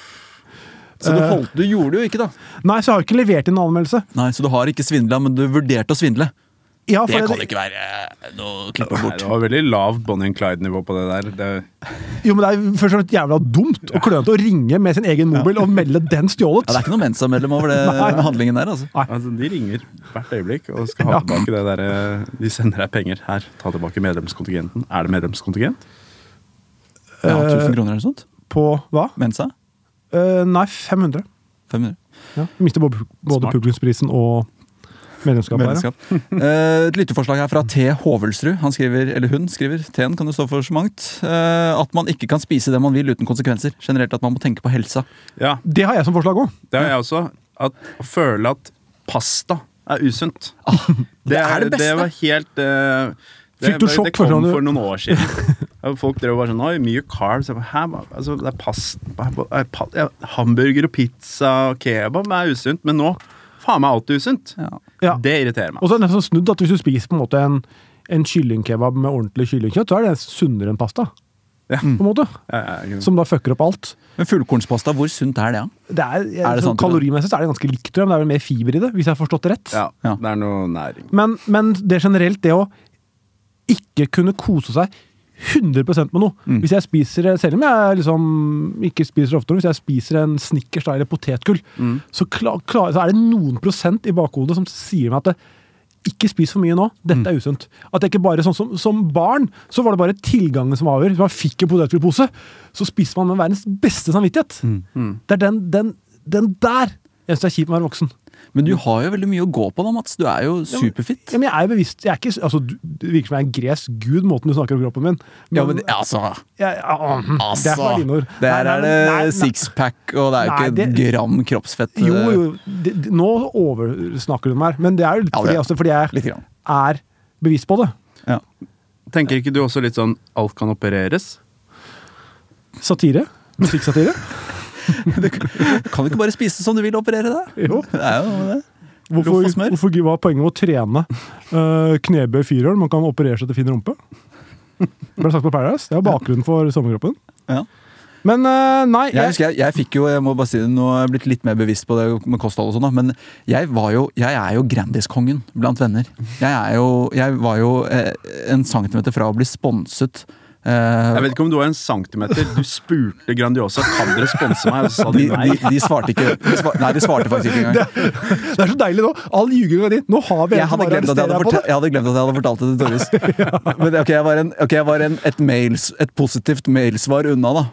Så du, holdt, du gjorde det jo ikke da? Nei, så jeg har ikke levert inn en anmeldelse. Nei, så du har ikke svindlet, men du vurderte å svindle? Ja, det kan det ikke være noe klippet bort. Nei, det var veldig lav Bonnie and Clyde-nivå på det der. Det... Jo, men det er først og fremst jævla dumt og klønete å ringe med sin egen mobil og melde den stjålet. Ja, det er ikke noe Mensa-medlem over det handlingen der, altså. altså. De ringer hvert øyeblikk og skal ha ja. tilbake det der. De sender deg penger. Her, ta tilbake medlemskontingenten. Er det medlemskontingent? Ja, tusen kroner eller sånt. På hva? Mensa? Uh, nei, fem hundre. fem hundre. Ja, mister både, både publikumsprisen og medlemskap. medlemskap. uh, et lytteforslag her fra T. Hovelsrud. Han skriver, eller hun skriver, T-en kan det stå for så mangt, uh, at man ikke kan spise det man vil uten konsekvenser. Generelt at man må tenke på helsa. Ja. Det har jeg som forslag også. Det har jeg også. At, å føle at pasta er usunt. Ah, det, det er det beste. Det var helt... Uh, det, det, det kom for, for noen år siden. Folk drev bare sånn, oi, mye carbs. Hæ, altså, det er pasta, hamburger og pizza og kebab er usunt, men nå, faen meg alt usunt. Ja. Det irriterer meg. Og så er det nesten snudd at hvis du spiser på en måte en, en kyllingkebab med ordentlig kyllingkjøtt, så er det sunnere enn pasta. Ja. På en måte. Ja, ja, som da fucker opp alt. Men fullkornspasta, hvor sunt er det? Ja? Det er, jeg, er det sånn, kalorimessig så er det ganske likt, tror jeg, men det er vel mer fiber i det, hvis jeg har forstått det rett. Ja, ja. Det er noe næring. Men, men det er generelt det å ikke kunne kose seg hundre prosent med noe. Mm. Hvis jeg spiser, selv om jeg liksom ikke spiser ofte, hvis jeg spiser en Snickers eller potetgull, mm. så, klar, klar, så er det noen prosent i bakhodet som sier meg at det, ikke spis for mye nå, dette er usunt. At det ikke bare sånn som, som barn, så var det bare tilgangen som var over. Hvis man fikk en potetgullpose, så spiser man med verdens beste samvittighet. Mm. Mm. Det er den, den, den der jeg synes det er kjipt med å være voksen. Men du har jo veldig mye å gå på da, Mats. Du er jo superfitt. Ja, men jeg er bevisst. Jeg er ikke, altså, det virker som jeg er en gresk gud, måten du snakker om kroppen min. Men, ja, men altså... Ja, ja, altså det er for dine ord. Der er det sixpack, og det er jo ikke et gram kroppsfett. Jo, jo. Det, det, nå oversnakker du meg her. Men det er jo litt fordi, altså, fordi jeg er bevisst på det. Ja. Tenker ikke du også litt sånn, alt kan opereres? Satire? Musikksatire? Du kan du ikke bare spise som du vil operere det? Jo. Det er jo det. Hvorfor, hvorfor var poenget med å trene uh, knebøy firehjul? Man kan operere seg til fin rumpe. Det ble sagt på Paradise. Det er bakgrunnen for sommerkroppen. Ja. Men uh, nei jeg, jeg, husker, jeg, jeg fikk jo, jeg må bare si det, nå har jeg blitt litt mer bevisst på det med kosthold og sånn, men jeg var jo, jeg er jo Grandis-kongen blant venner. Jeg er jo, jeg var jo eh, en centimeter fra å bli sponset. Uh, jeg vet ikke om du var en centimeter. Du spurte Grandiosa, kan dere sponse meg? Og så sa de nei. De, de, de svarte ikke. De svar, nei, de svarte faktisk ikke engang. Det, det er så deilig nå. All ljuginga di. Nå har vi en som bare arresterer deg på det. Jeg hadde glemt at jeg hadde fortalt det til Doris. Ja. Men ok, jeg var, en, okay, jeg var en, et, mails, et positivt mailsvar unna da.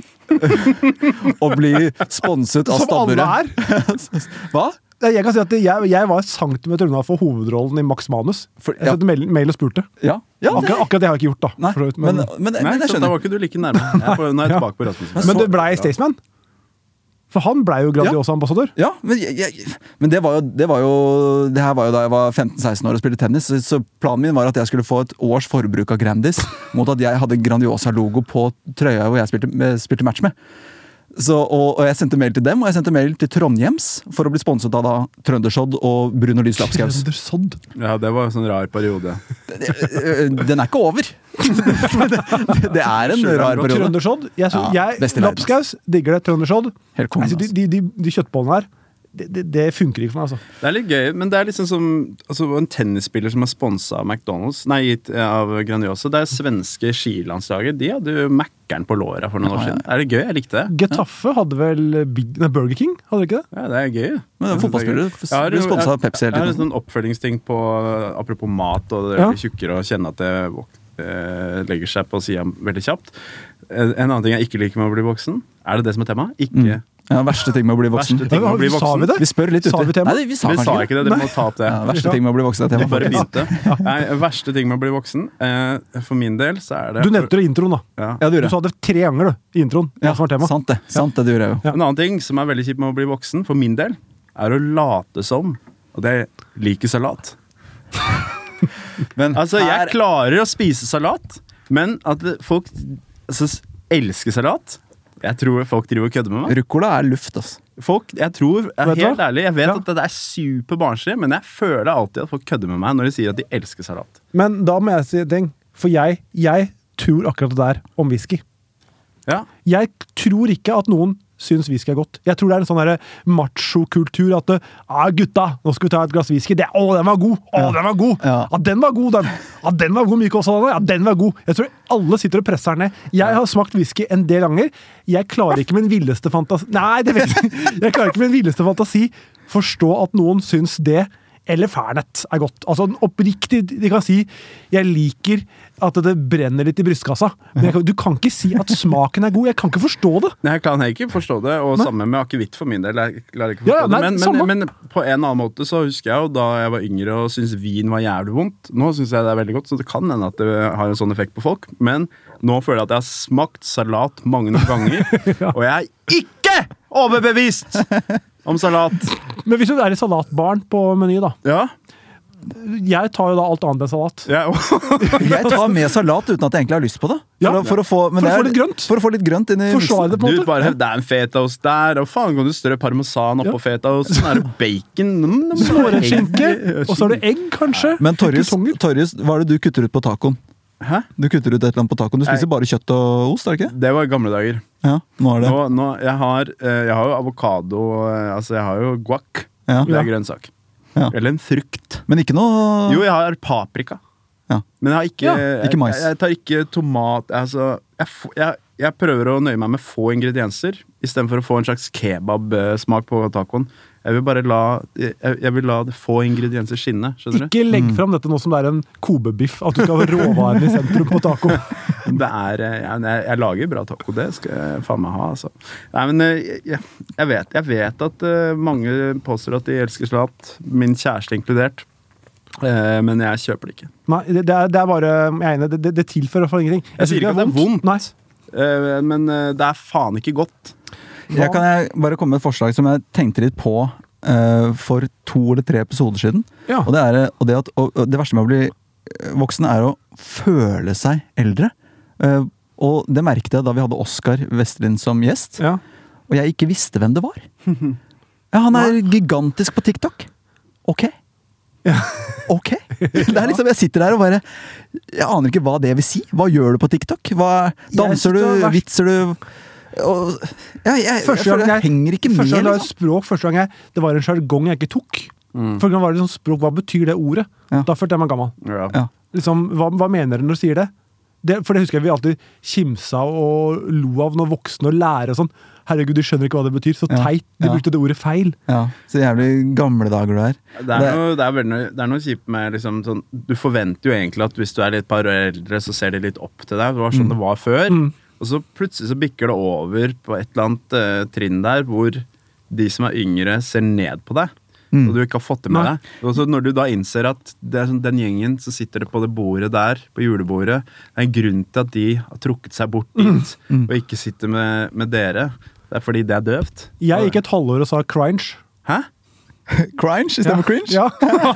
Å bli sponset av Stabburet. Som alle er. Hva? Jeg kan si at jeg, jeg var centimeter unna for hovedrollen i Max Manus. For, jeg sendte mail, mail og spurte. Ja. Ja, akkurat, akkurat det har jeg ikke gjort da. Nei, men, men, men, men, nei, men jeg skjønner. Da var ikke du like nærme. Jeg er, nå er jeg tilbake på Rasmus. Men det ble Staysman? For han ble jo Grandiosa-ambassadør. Ja, men, jeg, jeg, men det var jo Det var jo Det her var jo da jeg var femten seksten år og spilte tennis, så, så planen min var at jeg skulle få et års forbruk av Grandis mot at jeg hadde Grandiosa-logo på trøya hvor jeg spilte, spilte match med. Så, og, og jeg sendte mail til dem, og jeg sendte mail til Trondhjems for å bli sponset av da Trøndersodd og Bruno Lys Lapskaus. Trøndersodd? Ja, det var en sånn rar periode. Den er ikke over. det, det er en Sure, rar periode. Trøndersodd? Jeg, så, Ja, jeg Lapskaus digger det. Trøndersodd. Helt konge, altså, de, de, de, de kjøttbollene her, det, det, det funker ikke for meg, altså. Det er litt gøy, men det er liksom som altså, en tennisspiller som er sponset av McDonalds, nei, av Grandiosa. Det er svenske skilandslaget. De hadde jo Mac-eren på låret for noen år siden. Er det gøy? Jeg likte det. Getafe hadde vel Big, nei, Burger King, hadde det ikke det? Ja, det er gøy. Men det er fotballspillere blir sponset av Pepsi hele Jeg har en tiden. sånn oppfølgingsting på, apropos mat, og det Ja. blir tjukkere og kjenne at det eh, legger seg på siden veldig kjapt. En en annen ting jeg ikke liker med å bli voksen, er det det som er tema? Ikke... Ja, verste ting med å bli voksen. Verste ting med å bli Sa voksen. vi det? Vi spør litt Sa uti. vi tema? Nei, vi sa Vi kanskje sa ikke det, dere må ta opp det. Ja, verste ting med å bli voksen er Vi tema. bare faktisk. begynte. Nei, verste ting med å bli voksen, eh, for min del så er det... Du nevnte det i introen, da. Ja. Ja, du Du gjorde sa det. det tre ganger, du, i introen. Hva Ja, som var tema. sant det. Sant det, du gjorde jeg jo. Ja. En annen ting som er veldig kjipt med å bli voksen, for min del, er å late som, og det liker salat. Men Altså, jeg her- klarer å spise salat, men at folk altså, elsker salat, jeg tror folk driver og kødder med meg. Ruccola er luft, altså. Folk, jeg tror, jeg, Vet du helt hva? ærlig, jeg vet Ja. at det er super barnslig, men jeg føler alltid at folk kødder med meg når de sier at de elsker salat. Men da må jeg si en ting. For jeg, jeg tror akkurat det der om whisky. Ja. Jeg tror ikke at noen syns whisky er godt. Jeg tror det er en sånn der macho-kultur at det, ah, gutta, nå skal vi ta et glass whisky. Det, å, den var god! Å, den var god! Ja. Ja, den var god, den! Ja, den var god, Myke også. Ja, den var god. Jeg tror alle sitter og presser den ned. Jeg har smakt whisky en del ganger. Jeg klarer ikke med en villeste fantasi Nei, det vet jeg ikke. Jeg klarer ikke med en villeste fantasi forstå at noen syns det eller Fernet er godt. Altså oppriktig, de kan si jeg liker at det brenner litt i brystkassa, men jeg kan, du kan ikke si at smaken er god. Jeg kan ikke forstå det. Nei, Jeg kan ikke forstå det, og Nei. samme med akevitt for min del. Jeg klarer ikke å Ja, forstå nei, det. Men, samme. men, men på en annen måte så husker jeg jo da jeg var yngre og syntes vin var jævlig vondt. Nå syns jeg det er veldig godt, så det kan hende at det har en sånn effekt på folk. Men nå føler jeg at jeg har smakt salat mange nok ganger, og jeg er ikke overbevist om salat. Men hvis du er i salatbaren på Meny, da. Ja, Jeg tar jo da alt annet enn salat. ja. Jeg tar med salat uten at jeg egentlig har lyst på det. For, Ja. å, for, å, få, men For å det få er- litt grønt. For å få litt grønt inn i Forsvare det på en Du måte. bare, det er en fetaost der, og faen kan du strø parmesan oppå Ja. fetaost, så er det bacon. Mm, mm, Småretskinke, egg. og så er det egg, kanskje. Men Torjus, Kuponger. Torjus, hva er det du kutter ut på tacoen? Hæ? Du kutter ut et eller annet på tacoen. Du spiser Jeg- bare kjøtt og ost, er det ikke? Det var i gamle dager. Ja, nå er det. Nå, nå, jeg, har, eh, jeg har jo avokado, eh, altså jeg har jo guac. Ja. Det er Ja. grønnsak. Ja. Eller en frukt. Men ikke noe Jo, jeg har paprika. Ja. Men jeg har ikke, Ja, ikke mais. Jeg, jeg tar ikke tomat. Altså, jeg, f- jeg, jeg prøver å nøye meg med få ingredienser, istedenfor å få en slags kebabsmak på tacoen. Jeg vil bare la, jeg, jeg vil la det få ingredienser skinne. Skjønner du? Ikke legg fram dette nå som det er en Kobe-biff, at du skal ha råvaren i sentrum på taco. Det er, eh, jeg, jeg, jeg lager bra taco, det skal jeg faen meg ha. Altså. Nei, men eh, jeg, jeg, vet, jeg vet at eh, mange påstår at de elsker salat, min kjæreste inkludert. Eh, men jeg kjøper det ikke. Nei, det, det, er, det er bare Jeg er enig, det, det, det tilfører for ingenting. Jeg sier ikke at det er vondt, Nei. eh, men eh, det er faen ikke godt. Jeg kan jeg bare komme med et forslag som jeg tenkte litt på eh, for to eller tre episoder siden. Ja. Og det, er, og det, at, og det verste med å bli voksen er å føle seg eldre. Eh, og det merket jeg da vi hadde Oskar Vestlin som gjest, Ja. og jeg ikke visste hvem det var. Ja, han er gigantisk på TikTok. Ok. Ok. Det er liksom, jeg sitter der og bare Jeg aner ikke hva det vil si. Hva gjør du på TikTok? Hva, danser synes det var du? verst. Vitser du? Og, ja, jeg, jeg, Første føler gang jeg jeg- henger ikke med, Første gang det var et liksom. språk, første gang jeg, det var en sjargong jeg ikke tok. Mm. For det var det sånn språk, hva betyr det ordet? Ja. Da følte jeg meg gammel. Ja. Ja. Liksom, hva, hva mener du når du sier det? det? For det husker jeg vi alltid kimsa og lo av når voksne og lærer og sånn. Herregud, de skjønner ikke hva det betyr. Så Ja. teit. De Ja. brukte det ordet feil. Ja, så jævlig gamle dager du er. Det er, noe, det, er veldig, det er noe kjipt med liksom, sånn, du forventer jo egentlig at hvis du er litt par år eldre, så ser de litt opp til deg. Det var sånn det var før. Mm. Og så plutselig så bikker det over på et eller annet eh, trinn der hvor de som er yngre, ser ned på deg. Mm. Og du ikke har fått det med Nei. deg. Og så når du da innser at det er sånn, den gjengen som sitter på det bordet der, på julebordet, det er en grunn til at de har trukket seg bort dit, Mm. og ikke sitter med, med dere. Det er fordi det er døvt. Jeg gikk et halvår og sa cringe. Hæ? Cringe i stedet for cringe? Ja.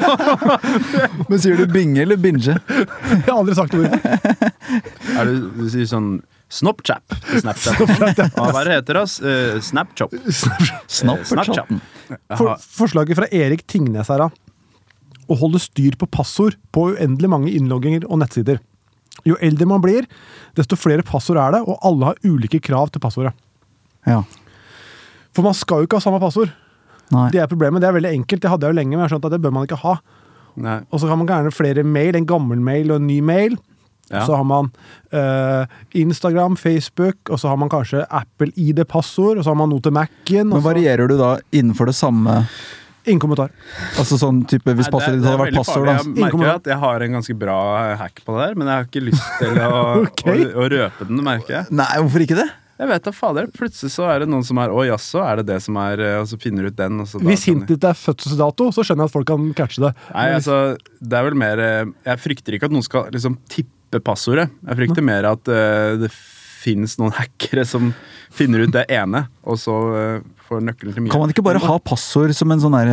Men sier du binge eller binge? Jeg har aldri sagt det ordet. Er du, du sier sånn Snapchat. Snapchat. Hva er det heter, ass? Uh, Snapchop. Snapchat. For, forslaget fra Erik Tingnes her, da. Å holde styr på passord på uendelig mange innlogginger og nettsider. Jo eldre man blir, desto flere passord er det, og alle har ulike krav til passordet. Ja. For man skal jo ikke ha samme passord. Nei. Det er problemet. Det er veldig enkelt. Det hadde jeg jo lenge, men jeg har skjønt at det bør man ikke ha. Nei. Og så har man gjerne flere mail, en gammel mail og en ny mail. Ja. Så har man uh, Instagram, Facebook, og så har man kanskje Apple I D-passord, og så har man noe til Mac-en. Men varierer du da innenfor det samme? Ingen kommentar. Altså sånn type, hvis passordet ditt hadde vært passord da. Jeg merker at jeg har en ganske bra hack på det der, men jeg har ikke lyst til å, Okay. å, å røpe den, merker jeg. Nei, hvorfor ikke det? Jeg vet da, fader, plutselig så er det noen som er, å jaså, er det det som er, og så finner du ut den, og så da Hvis kan hintet er fødselsdato, så skjønner jeg at folk kan catche det. Nei, altså, det er vel mer, jeg frykter ikke at noen skal liksom tippe passordet. Jeg frykter mer at uh, det finnes noen hackere som finner ut det ene, og så uh, får nøkkelen til mye. Kan man ikke bare ha passord som en sånn der,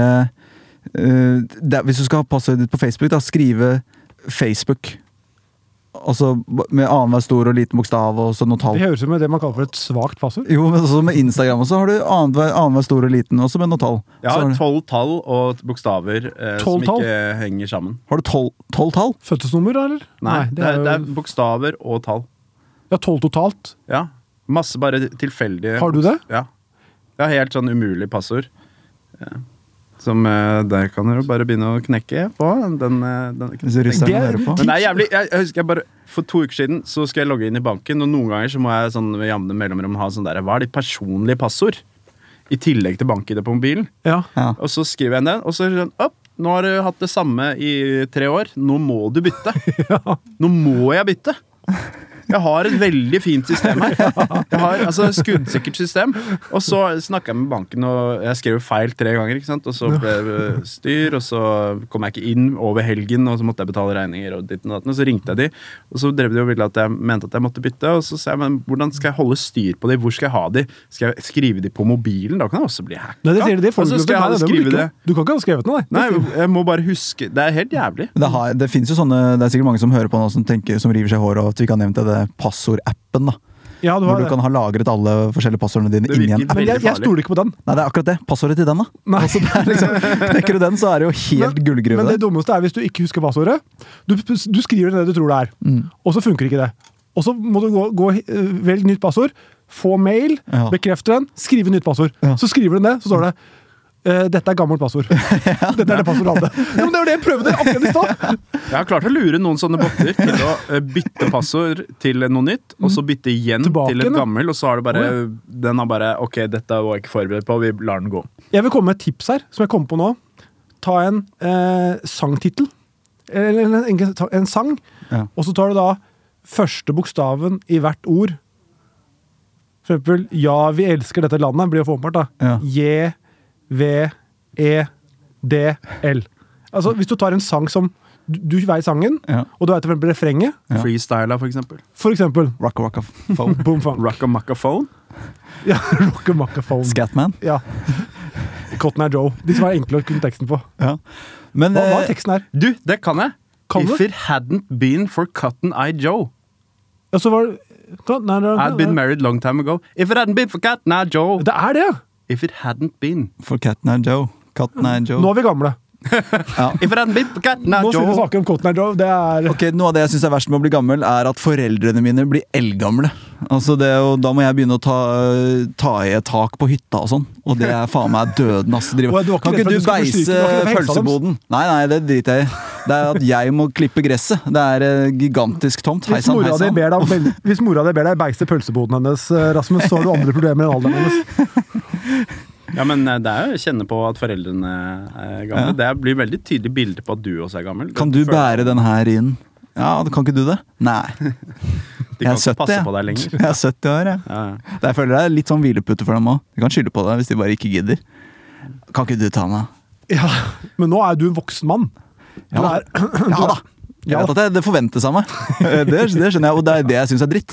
uh, der hvis du skal ha passordet ditt på Facebook, da, skrive Facebook. Altså med annenhver stor og liten bokstav og så noe tall. Det høres ut som det man kaller for et svagt passord. Jo, men også med Instagram også har du annenhver, annenhver stor og liten, også med noe tall. Jeg har tolv tall og bokstaver eh, som tall? ikke henger sammen. Har du tolv, tolv tall? Fødselsnummer, eller? Nei, det er, jo- det er bokstaver og tall. Ja, tolv totalt. Ja, masse bare tilfeldige. Har du det? Ja. Jeg har helt sånn umulig passord. Ja. Som eh, der kan dere bare begynne å knekke på. Den, eh, den Hvis russerne Det er- hører på. Men det er jævlig, jeg, jeg husker jeg bare For to uker siden så skal jeg logge inn i banken, og noen ganger så må jeg sånn med jevne mellomrom ha sånn der, hva er ditt personlige passord? I tillegg til bank-I D på mobilen. Ja. Ja. Og så skriver jeg inn den, og så er det sånn, opp, nå har du hatt det samme i tre år, nå må du bytte. Nå må jeg bytte. Jeg har et veldig fint system her. Jeg har altså et skuddsikkert system. Og så snakket jeg med banken, og jeg skrev feil tre ganger, ikke sant? Og så ble det styr, og så kom jeg ikke inn over helgen, og så måtte jeg betale regninger, og ditt og datten, og så ringte jeg de, og så drev de og ville at jeg mente at jeg måtte bytte, og så sa jeg, men hvordan skal jeg holde styr på de? Hvor skal jeg ha de? Skal jeg skrive de på mobilen? Da kan jeg også bli hacket. Nei, det sier de, det får Og så du skal jeg ha Nei, det det må du skrive ikke. det. Du kan ikke ha skrevet noe, nei. Nei, jeg må bare huske, det er helt jævlig. Det, har, det finnes jo sånne, det er sikkert mange som hører på nå som tenker, som river seg i håret, og at vi ikke har nevnt det, det passord-appen da. Ja, du har Hvor du det. kan ha lagret alle forskjellige passordene dine Det inni en virker app. Men jeg, veldig jeg farlig. stoler ikke på den. Nei, det er akkurat det. Passordet til den da. Nei. Altså, det er liksom, knekker du den, så er det jo helt gullgruve. Men det det. dummeste er hvis du ikke husker passordet. Du, du skriver det du tror det er, Mm. og så funker ikke det. Og så må du gå, gå eh, velg nytt passord, få mail, Ja. bekrefte den, skrive nytt passord. Ja. Så skriver du det, så står det eh, dette er gammelt passord. Dette er det passordet du hadde. Ja, men det var det jeg prøvde akkurat i stad! Jeg har klart å lure noen sånne botter til å eh, bytte passord til noe nytt, og så bytte igjen Tilbake til et igjen, da. gammel, og så har det bare, Å, den har bare, ok, dette var jeg ikke forberedt på, vi lar den gå. Jeg vil komme med et tips her, som jeg kom på nå. Ta en eh, sangtittel, eller en, en, en sang, Ja. og så tar du da første bokstaven i hvert ord. For eksempel, ja, vi elsker dette landet, blir jo for åpenbart da. Ja. J, V, E, D, L. Altså, hvis du tar en sang som, du, du vet sangen, Ja. og du vet for eksempel refrenget, Ja. Freestyler, for eksempel. for eksempel, Rocka Rocka Phone. boom, funk. Rocka-macka-phone. Ja, Rocka-macka-phone. Scatman. Ja. Cotton Eye Joe. De som er enkle å kunne teksten på. Ja. Men Hva, hva eh, er teksten her? Du, det kan jeg. Kan If du? it hadn't been for Cotton Eye Joe, Ja, så var det... Nei, nei, I'd been married long time ago. If it hadn't been for Cotton Eye Joe, Det er det! if it hadn't been. for Katten er Joe. Katten er Joe. Nå er vi gamle. If it hadn't been for Cotton Eye Nå skal vi Joe. snakke om Cotton Eye Joe. Det er... Ok, Noe av det jeg synes er verst med å bli gammel, er at foreldrene mine blir eldgamle. Altså det, og Da må jeg begynne å ta, ta i et tak på hytta og sånn. Og det er faen meg døden. Altså, driver. Å, du var ikke Kan redd ikke for at du du skulle bli syk? beise Du var ikke redd for helsa pølseboden? Nei, nei, det driter jeg i. Det er at jeg må klippe gresset. Det er eh, gigantisk tomt. Hei Hvis sann, mora, hei di sann. ber deg, vel- hvis mora di ber deg beiste pølseboden hennes, eh, Rasmus, så har du andre problemer enn alderen hennes. Ja, men eh, det er jo å kjenne på at foreldrene er gamle. Ja. Det blir veldig tydelig bilde på at du også er gammel. Kan du føler- bære den her inn? Ja, kan ikke du det? Nei. De Jeg kan er ikke sytti, passe jeg. på deg lenger. Jeg er sytti år, jeg. Ja, ja. Jeg føler det er litt sånn hvilepute for dem òg. De kan skylde på deg hvis de bare ikke gidder. Kan ikke du ta meg? Ja, men nå er du en voksen mann. Du Ja. er, Ja da. Jeg Ja. vet at det, det forventes av meg. Det, det skjønner jeg, og det er det jeg syns er dritt.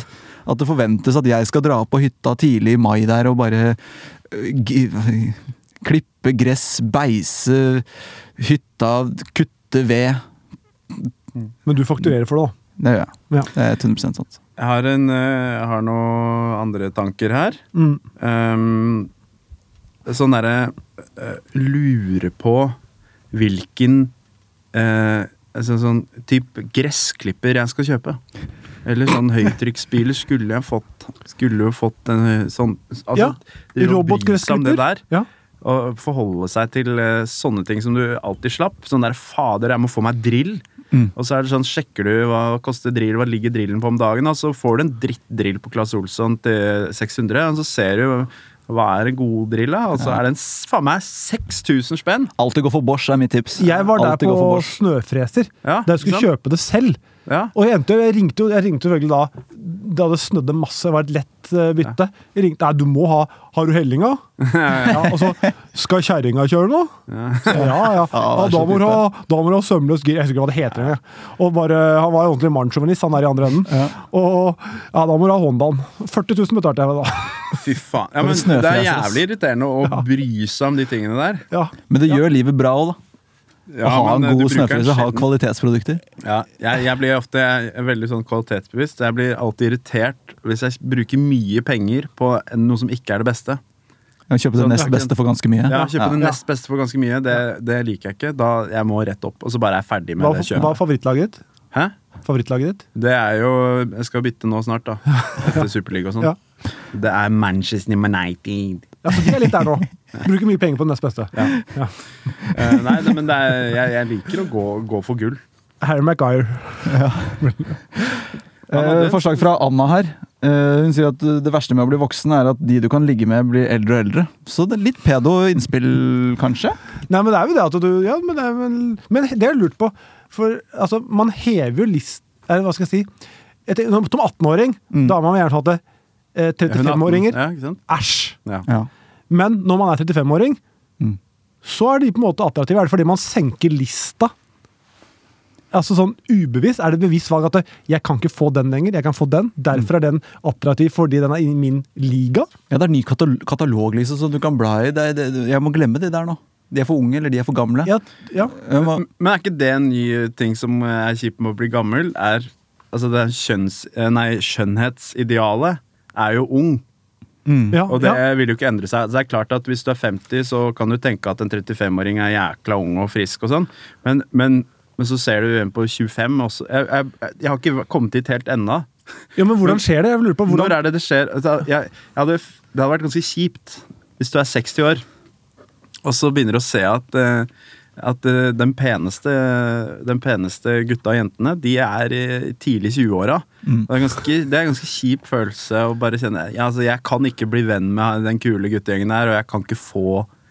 At det forventes at jeg skal dra på hytta tidlig i mai der og bare øh, g- klippe gress, beise hytta, kutte ved. Men du fakturerer for det, da. Det gjør jeg. Ja. Det er hundre prosent sant. Jeg har, en, eh, jeg har noen andre tanker her. Mm. Um, sånn derre uh, lure på hvilken uh, altså sånn type gressklipper jeg skal kjøpe. Eller sånn høytrykksbiler skulle jeg fått skulle jo fått en sånn altså, Ja, det å bry seg om robotgressklipper. det der. Ja. Og forholde seg til uh, sånne ting som du alltid slapp. Sånn der, fader, jeg må få meg drill. Mm. Og så er det sånn, sjekker du hva koster drill, hva ligger drillen på om dagen, og så får du en drittdrill på Claes Olsson til seks hundre, og så ser du hva er en god drill, da? Og så er det en, s- faen meg, seks tusen spenn. Alltid gå for Bosch er mitt tips. Jeg var der Alltid på gå for Bosch. snøfreser, Ja, der jeg skulle ikke sant? kjøpe det selv. Ja. Og jeg, endte, jeg ringte jo jeg ringte jo selvfølgelig da da det snødde masse, det var et lett uh, bytte. Jeg ringte, nei, du må ha Har du hellinga? Ja, og så skal kjerringa kjøre nå? Ja, ja. ja. ja da, må du ha, da må du ha sømløs gir. Jeg husker ikke hva det heter engang. Og bare, han var jo ordentlig mannsjåvinist, han der i andre enden. Ja. Og ja, da må du ha Hondaen. førti tusen betalte jeg da. Fy faen. Ja, Og men det det er snøfreser, ass. jævlig irriterende å bry seg om de tingene der. Ja. Men det gjør livet bra òg, da. Ja, Å ha en men, eh, du god bruker den snøfreser, ha sjelden. kvalitetsprodukter. Ja, jeg, jeg blir ofte jeg er veldig sånn kvalitetsbevisst. Jeg blir alltid irritert hvis jeg bruker mye penger på noe som ikke er det beste. Jeg kjøper det Sånn, nest ja, beste for ganske mye. Ja, kjøpe det Ja. nest beste for ganske mye, det, det liker jeg ikke. Da jeg må rett opp, og så bare er jeg ferdig med Hva, det hva er kjøpet. favorittlaget ditt? Hæ? Favorittlaget ditt? Det er jo Jeg skal bytte nå snart, da. Etter Superliga og sånn. Ja. Det er Manchester United. Ja, så de er litt der nå. Bruker mye penger på det nest beste. Ja. Eh, nei, det, men det er, jeg, jeg liker å gå, gå for gull. Harry Maguire. Eh, forslag fra Anna her. Eh, hun sier at det verste med å bli voksen er at de du kan ligge med, blir eldre og eldre. Så det er litt pedo innspill, kanskje? Nei, men det er jo det at du Ja, men det er vel Men det har jeg lurt på. For altså, man hever jo list... Eller hva skal jeg si? Etter, som attenåring, Mm. da har man gjerne hatt det eh, trettifem-åringer. Ja, ikke sant? Æsj! Ja. Ja. Men når man er trettifem-åring, Mm. så er de på en måte attraktive. Er det fordi man senker lista? Altså sånn ubevisst, er det et bevisst valg at det, jeg kan ikke få den lenger, jeg kan få den. Derfor er den attraktiv fordi den er i min liga. Ja, det er ny katal katalog liksom, som du kan bla i. Det er, det, jeg må glemme de der nå. De er for unge, eller de er for gamle. Ja, ja. Jeg må, Men er ikke det en ny ting som er kjipt med å bli gammel? Er, altså det er kjønns, eh, nei, skjønnhetsidealet er jo ung. mm. ja, Og det ja. vil jo ikke endre seg. Det er klart at Hvis du er femti, så kan du tenke at en trettifem-åring er jækla ung og frisk. og sånn. Men, men, men så ser du en på tjuefem også. Jeg, jeg, jeg har ikke kommet dit helt ennå. ja, men hvordan skjer det? Jeg lurer på Når hvordan er det det skjer? Altså, Jeg, jeg hadde, det hadde vært ganske kjipt hvis du er seksti år, og så begynner du å se at, eh, at eh, den, peneste, den peneste gutta og jentene, de er i tidlig tjue-åra. Mm. Det er ganske, det er en ganske kjip følelse å bare kjenne ja, altså, jeg kan ikke bli venn med den kule guttegjengen her, og jeg kan ikke få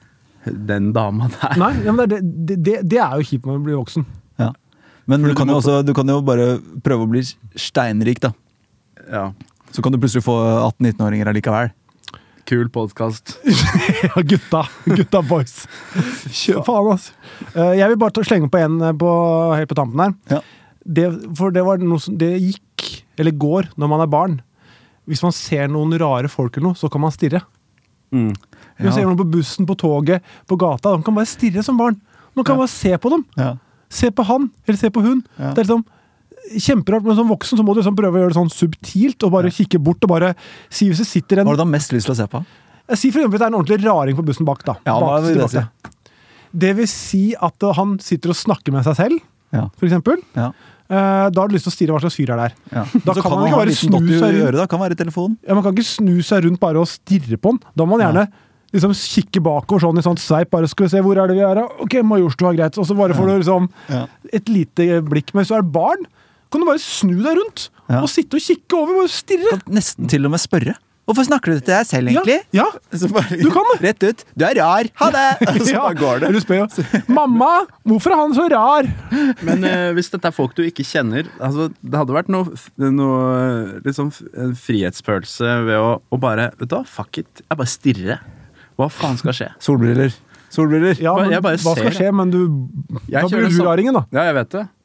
den dama der. Nei, ja, men det, er det, det, det er jo kjipt når man blir voksen. Ja. Men du Fordi kan, du jo må- også, du kan jo bare prøve å bli steinrik, da. Ja. Så kan du plutselig få atten-nitten-åringer allikevel. Kul podcast. Ja, gutta. Gutta boys. Kjør faen, altså. Eh, Jeg vil bare ta, slenge på en eh, på, helt på tampen her. Ja. Det, for det var noe som det gikk, eller går, når man er barn. Hvis man ser noen rare folk eller noe, så kan man stirre. Mm. Hvis man Ja. ser noen på bussen, på toget, på gata, man kan bare stirre som barn. Man kan Ja. bare se på dem. Ja. Se på han, eller se på hun. Ja. Det er liksom kjemperart, men som voksen så må du liksom prøve å gjøre det sånn subtilt, og bare kikke bort og bare si hvis det sitter en Hva har du da mest lyst til å se på? Jeg sier for eksempel hvis det er en ordentlig raring på bussen bak, da. Ja, hva Bak- vil det tilbake. Det vil si at uh, han sitter og snakker med seg selv, Ja. for eksempel. Ja. Eh, da har du lyst til å stirre hva slags fyr er der. Ja. Da Så kan man han ikke ha bare en liten snu dott i seg rundt. øret, da. Kan være i telefonen. Ja, man kan ikke snu seg rundt bare og stirre på han. Da må man gjerne liksom kikke bakover sånn i sånn sveip. Bare skal vi se, hvor er det vi er? da? Ok, Majorstua, greit. Og så bare får du liksom Ja. et lite blikk. Men hvis du er barn, kan du bare snu deg rundt Ja. og sitte og kikke over, bare stirre. Kan nesten til og med spørre. Hvorfor snakker du til deg selv, egentlig? Ja, Så bare, Du kan det. Rett ut. Du er rar. Ha det! Og så ja. bare går det. Eller du spør jo, mamma, hvorfor er han så rar? Men eh, hvis dette er folk du ikke kjenner altså, det hadde vært noe, noe liksom, en frihetsfølelse ved å, å bare Vet du hva, fuck it. Jeg bare stirrer. Hva faen skal skje? Solbriller. Solbriller. Ja, Bare- men, jeg bare hva skal ser skje, men du Jeg Da kjører blir du sånn- raringen, da. Ja, jeg vet det.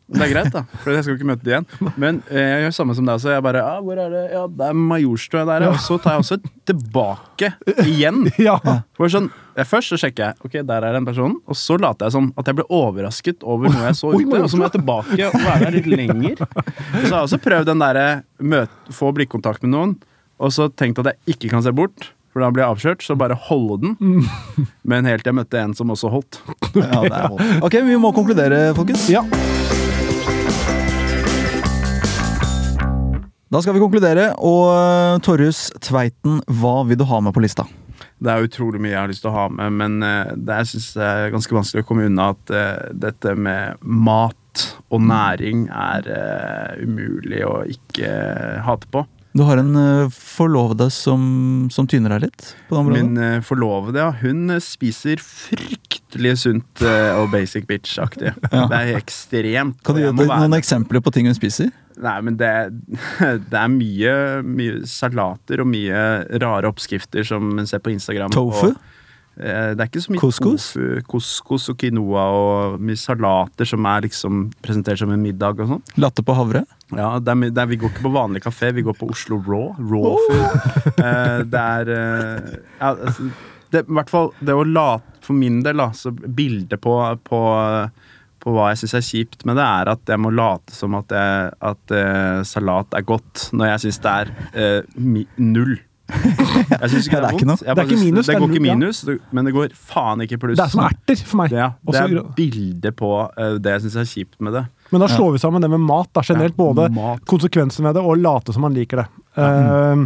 Det er greit da, for jeg skal ikke møte det igjen. Men eh, jeg gjør samme som deg, så jeg bare, ah, hvor er det? Ja, det er Majorstua der, ja. Og så tar jeg også tilbake igjen. Ja. For sånn, jeg først så sjekker jeg, ok, der er den personen, og så later jeg som at jeg ble overrasket over noe jeg så Oi, ute, og så må jeg tilbake og være der litt lenger. Og så har jeg også prøvd den der, møte, få blikkontakt med noen, og så tenkt at jeg ikke kan se bort, for da blir jeg avkjørt, så bare holde den. Men helt til jeg møtte en som også holdt. Ja, det er holdt. Ok, vi må konkludere, folkens. Ja. Da skal vi konkludere, og Torjus Tveiten, hva vil du ha med på lista? Det er utrolig mye jeg har lyst til å ha med, men det jeg synes det er ganske vanskelig å komme unna at uh, dette med mat og næring er uh, umulig å ikke uh, hate på. Du har en uh, forlovede som, som tyner deg litt på det området? Min uh, forlovede, ja. Hun uh, spiser fryktelig sunt uh, og basic bitch-aktig. Ja. Det er ekstremt. Kan du gi noen eksempler på ting hun spiser? Nei, men det, det er mye, mye salater og mye rare oppskrifter som man ser på Instagram. Tofu? Og, eh, det er ikke så mye couscous? tofu, couscous og quinoa og mye salater som er liksom presentert som en middag og sånn. Latte på havre? Ja, det er, det er, vi går ikke på vanlig kafé, vi går på Oslo Raw, raw food. Eh, det er, eh, ja, altså, det, i hvert fall, det å late, for min del, da, så bildet på, på på hva jeg synes er kjipt med det, er at jeg må late som at, jeg, at uh, salat er godt, når jeg synes det er uh, mi, null. Jeg synes ikke det er, det er ikke noe. Jeg det er ikke minus. Det, det går ikke minus, ja. Men det går faen ikke pluss. Det er som erter for meg. Det, ja, det er bildet på uh, det jeg synes er kjipt med det. Men da slår vi sammen det med mat, da, generelt, ja, både mat. Konsekvensen med det, og late som man liker det. Uh,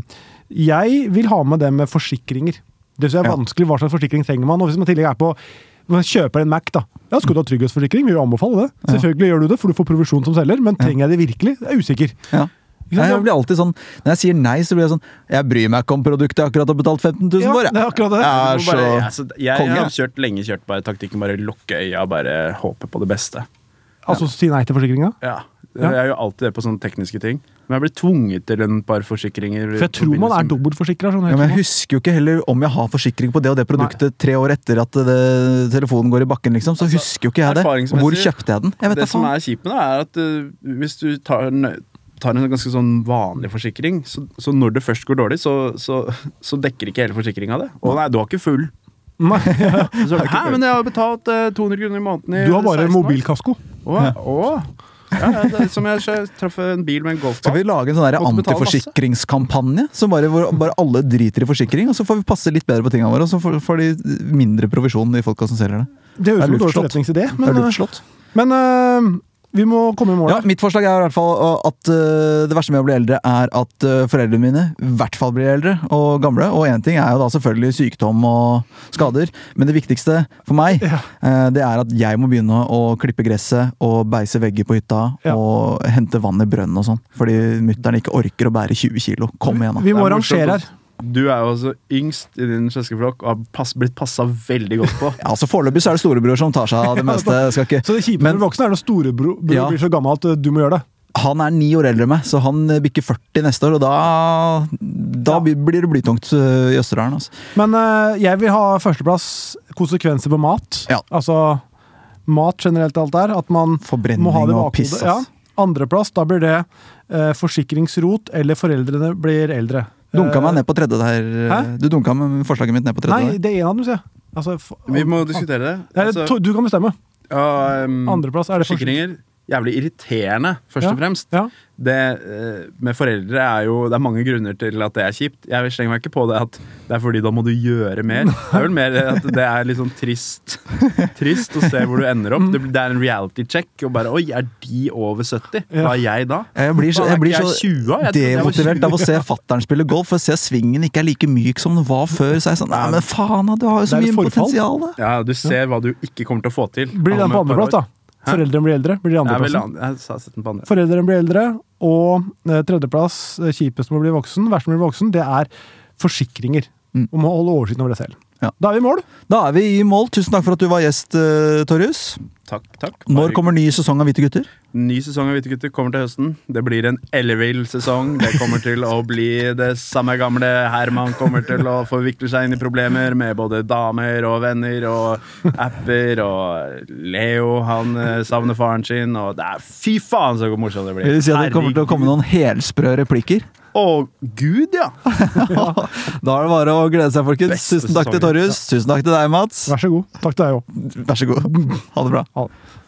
jeg vil ha med det med forsikringer. Det synes jeg er vanskelig, hva slags forsikring trenger man, og hvis man tidligere er på man kjøper en Mac da. Ja, skal du ha trygghetsforsikring? Vi vil anbefale det. Selvfølgelig gjør du det, for du får provisjon som selger, men trenger jeg det virkelig? Jeg er usikker. Ja. Jeg blir alltid sånn, når jeg sier nei, så blir jeg sånn, jeg bryr meg ikke om produktet jeg akkurat har betalt femten tusen for. Ja, det er akkurat det. Jeg, er så bare, altså, jeg, jeg har kjørt, lenge kjørt bare taktikken, bare lukke øya, bare håpe på det beste. Altså si nei til forsikringa? Ja. Jeg gjør jo alltid det på sånne tekniske ting. Men jeg blir tvunget til en par forsikringer. For jeg tror man er dobbeltforsikret. Sånn, ja, men jeg husker jo ikke heller om jeg har forsikring på det og det produktet nei. tre år etter at det, telefonen går i bakken, liksom. Så altså, husker jo ikke jeg det. Hvor kjøpte jeg den? Jeg vet det som er kjipt med det, er at uh, hvis du tar en, tar en ganske sånn vanlig forsikring, så, så når det først går dårlig, så, så, så dekker ikke hele forsikringen det. Og nei, du har ikke full. Nei. Så, hæ, men jeg har betalt uh, to hundre kroner i måneden i du har bare mobilkasko. Åh, åh. Ja, det, som jeg traff en bil med en golfball. Skal vi lage en sånn antiforsikringskampanje? Så bare, hvor bare alle driter i forsikring, og så får vi passe litt bedre på tingene våre, og så får, får de mindre provisjon, de folka som selger det. Det høres ut som en dårlig forretningsidé, men, det er luftslott. Men uh, vi må komme i mål. Ja, mitt forslag er i hvert fall at uh, det verste med å bli eldre er at uh, foreldrene mine i hvert fall blir eldre og gamle, og en ting er jo da selvfølgelig sykdom og skader, men det viktigste for meg, ja. uh, det er at jeg må begynne å klippe gresset og beise vegger på hytta, ja. Og hente vann i brønnen og sånn, fordi mutteren ikke orker å bære tjue kilo. Kom igjen da. Vi må rangere her. Du er jo også yngst i din søskenflokk og har pass, blitt passet veldig godt på. Ja, altså foreløpig så er det storebror som tar seg av det meste. Skal ikke... Så det kjipe med voksne er når storebror ja. Blir så gammel at du må gjøre det? Han er ni år eldre enn meg, så han bikker førti neste år, og da, da ja. Blir det blytungt i Østerdalen. Altså. Men uh, jeg vil ha førsteplass konsekvenser på mat. Ja. Altså, mat generelt alt der, at man må ha det bakhodet. Ja. Andreplass, da blir det uh, forsikringsrot, eller foreldrene blir eldre. Dunka meg ned på tredje der. Hæ? Du dunka med forslaget mitt ned på tredje Nei, der. det er en av dem, sier jeg. Altså, vi må diskutere det. Altså, du kan bestemme. Ja, um, Andreplass er det forsikringer. Jævlig irriterende, først ja, og fremst. Ja. Det med foreldre er jo, det er mange grunner til at det er kjipt. Jeg slenger meg ikke på det at det er fordi da må du gjøre mer. Det er vel mer at det er litt sånn trist, trist å se hvor du ender opp. Det er en reality check, og bare, oi, er de over sytti? Hva er jeg da? Jeg blir så, jeg blir så tjue, jeg demotivert av å se fatteren spille golf, for å se svingen ikke er like myk som den var før. Så er jeg sånn, nei, men faen, du har jo så mye potensial. Da. Ja, du ser hva du ikke kommer til å få til. Blir den på andreplass da? Foreldrene blir eldre, blir de andreplassen. Jeg sa sett den på andre. Foreldrene blir eldre, og eh, tredjeplass, kjipest med å bli voksen, verst med å bli voksen, det er forsikringer. Mm. Og må holde oversikt over det selv. Ja. Da er vi i mål. Da er vi i mål. Tusen takk for at du var gjest, uh, Torjus. Takk, takk. Når kommer ny sesong av Hvite gutter? Ny sesong av Hvite gutter kommer til høsten. Det blir en ellevill sesong. Det kommer til å bli det samme gamle. Herman kommer til å forvikle seg inn i problemer med både damer og venner og apper. Og Leo, han eh, savner faren sin. Og det er fy faen så morsomt det blir. Jeg vil si at det kommer til å komme noen helsprø replikker. Å, gud, ja! Da er det bare å glede seg, folkens. Beste Tusen takk til sesongen. Torjus. Tusen takk til deg, Mats. Vær så god. Takk til deg òg. Vær så god. Ha det bra. Ha det.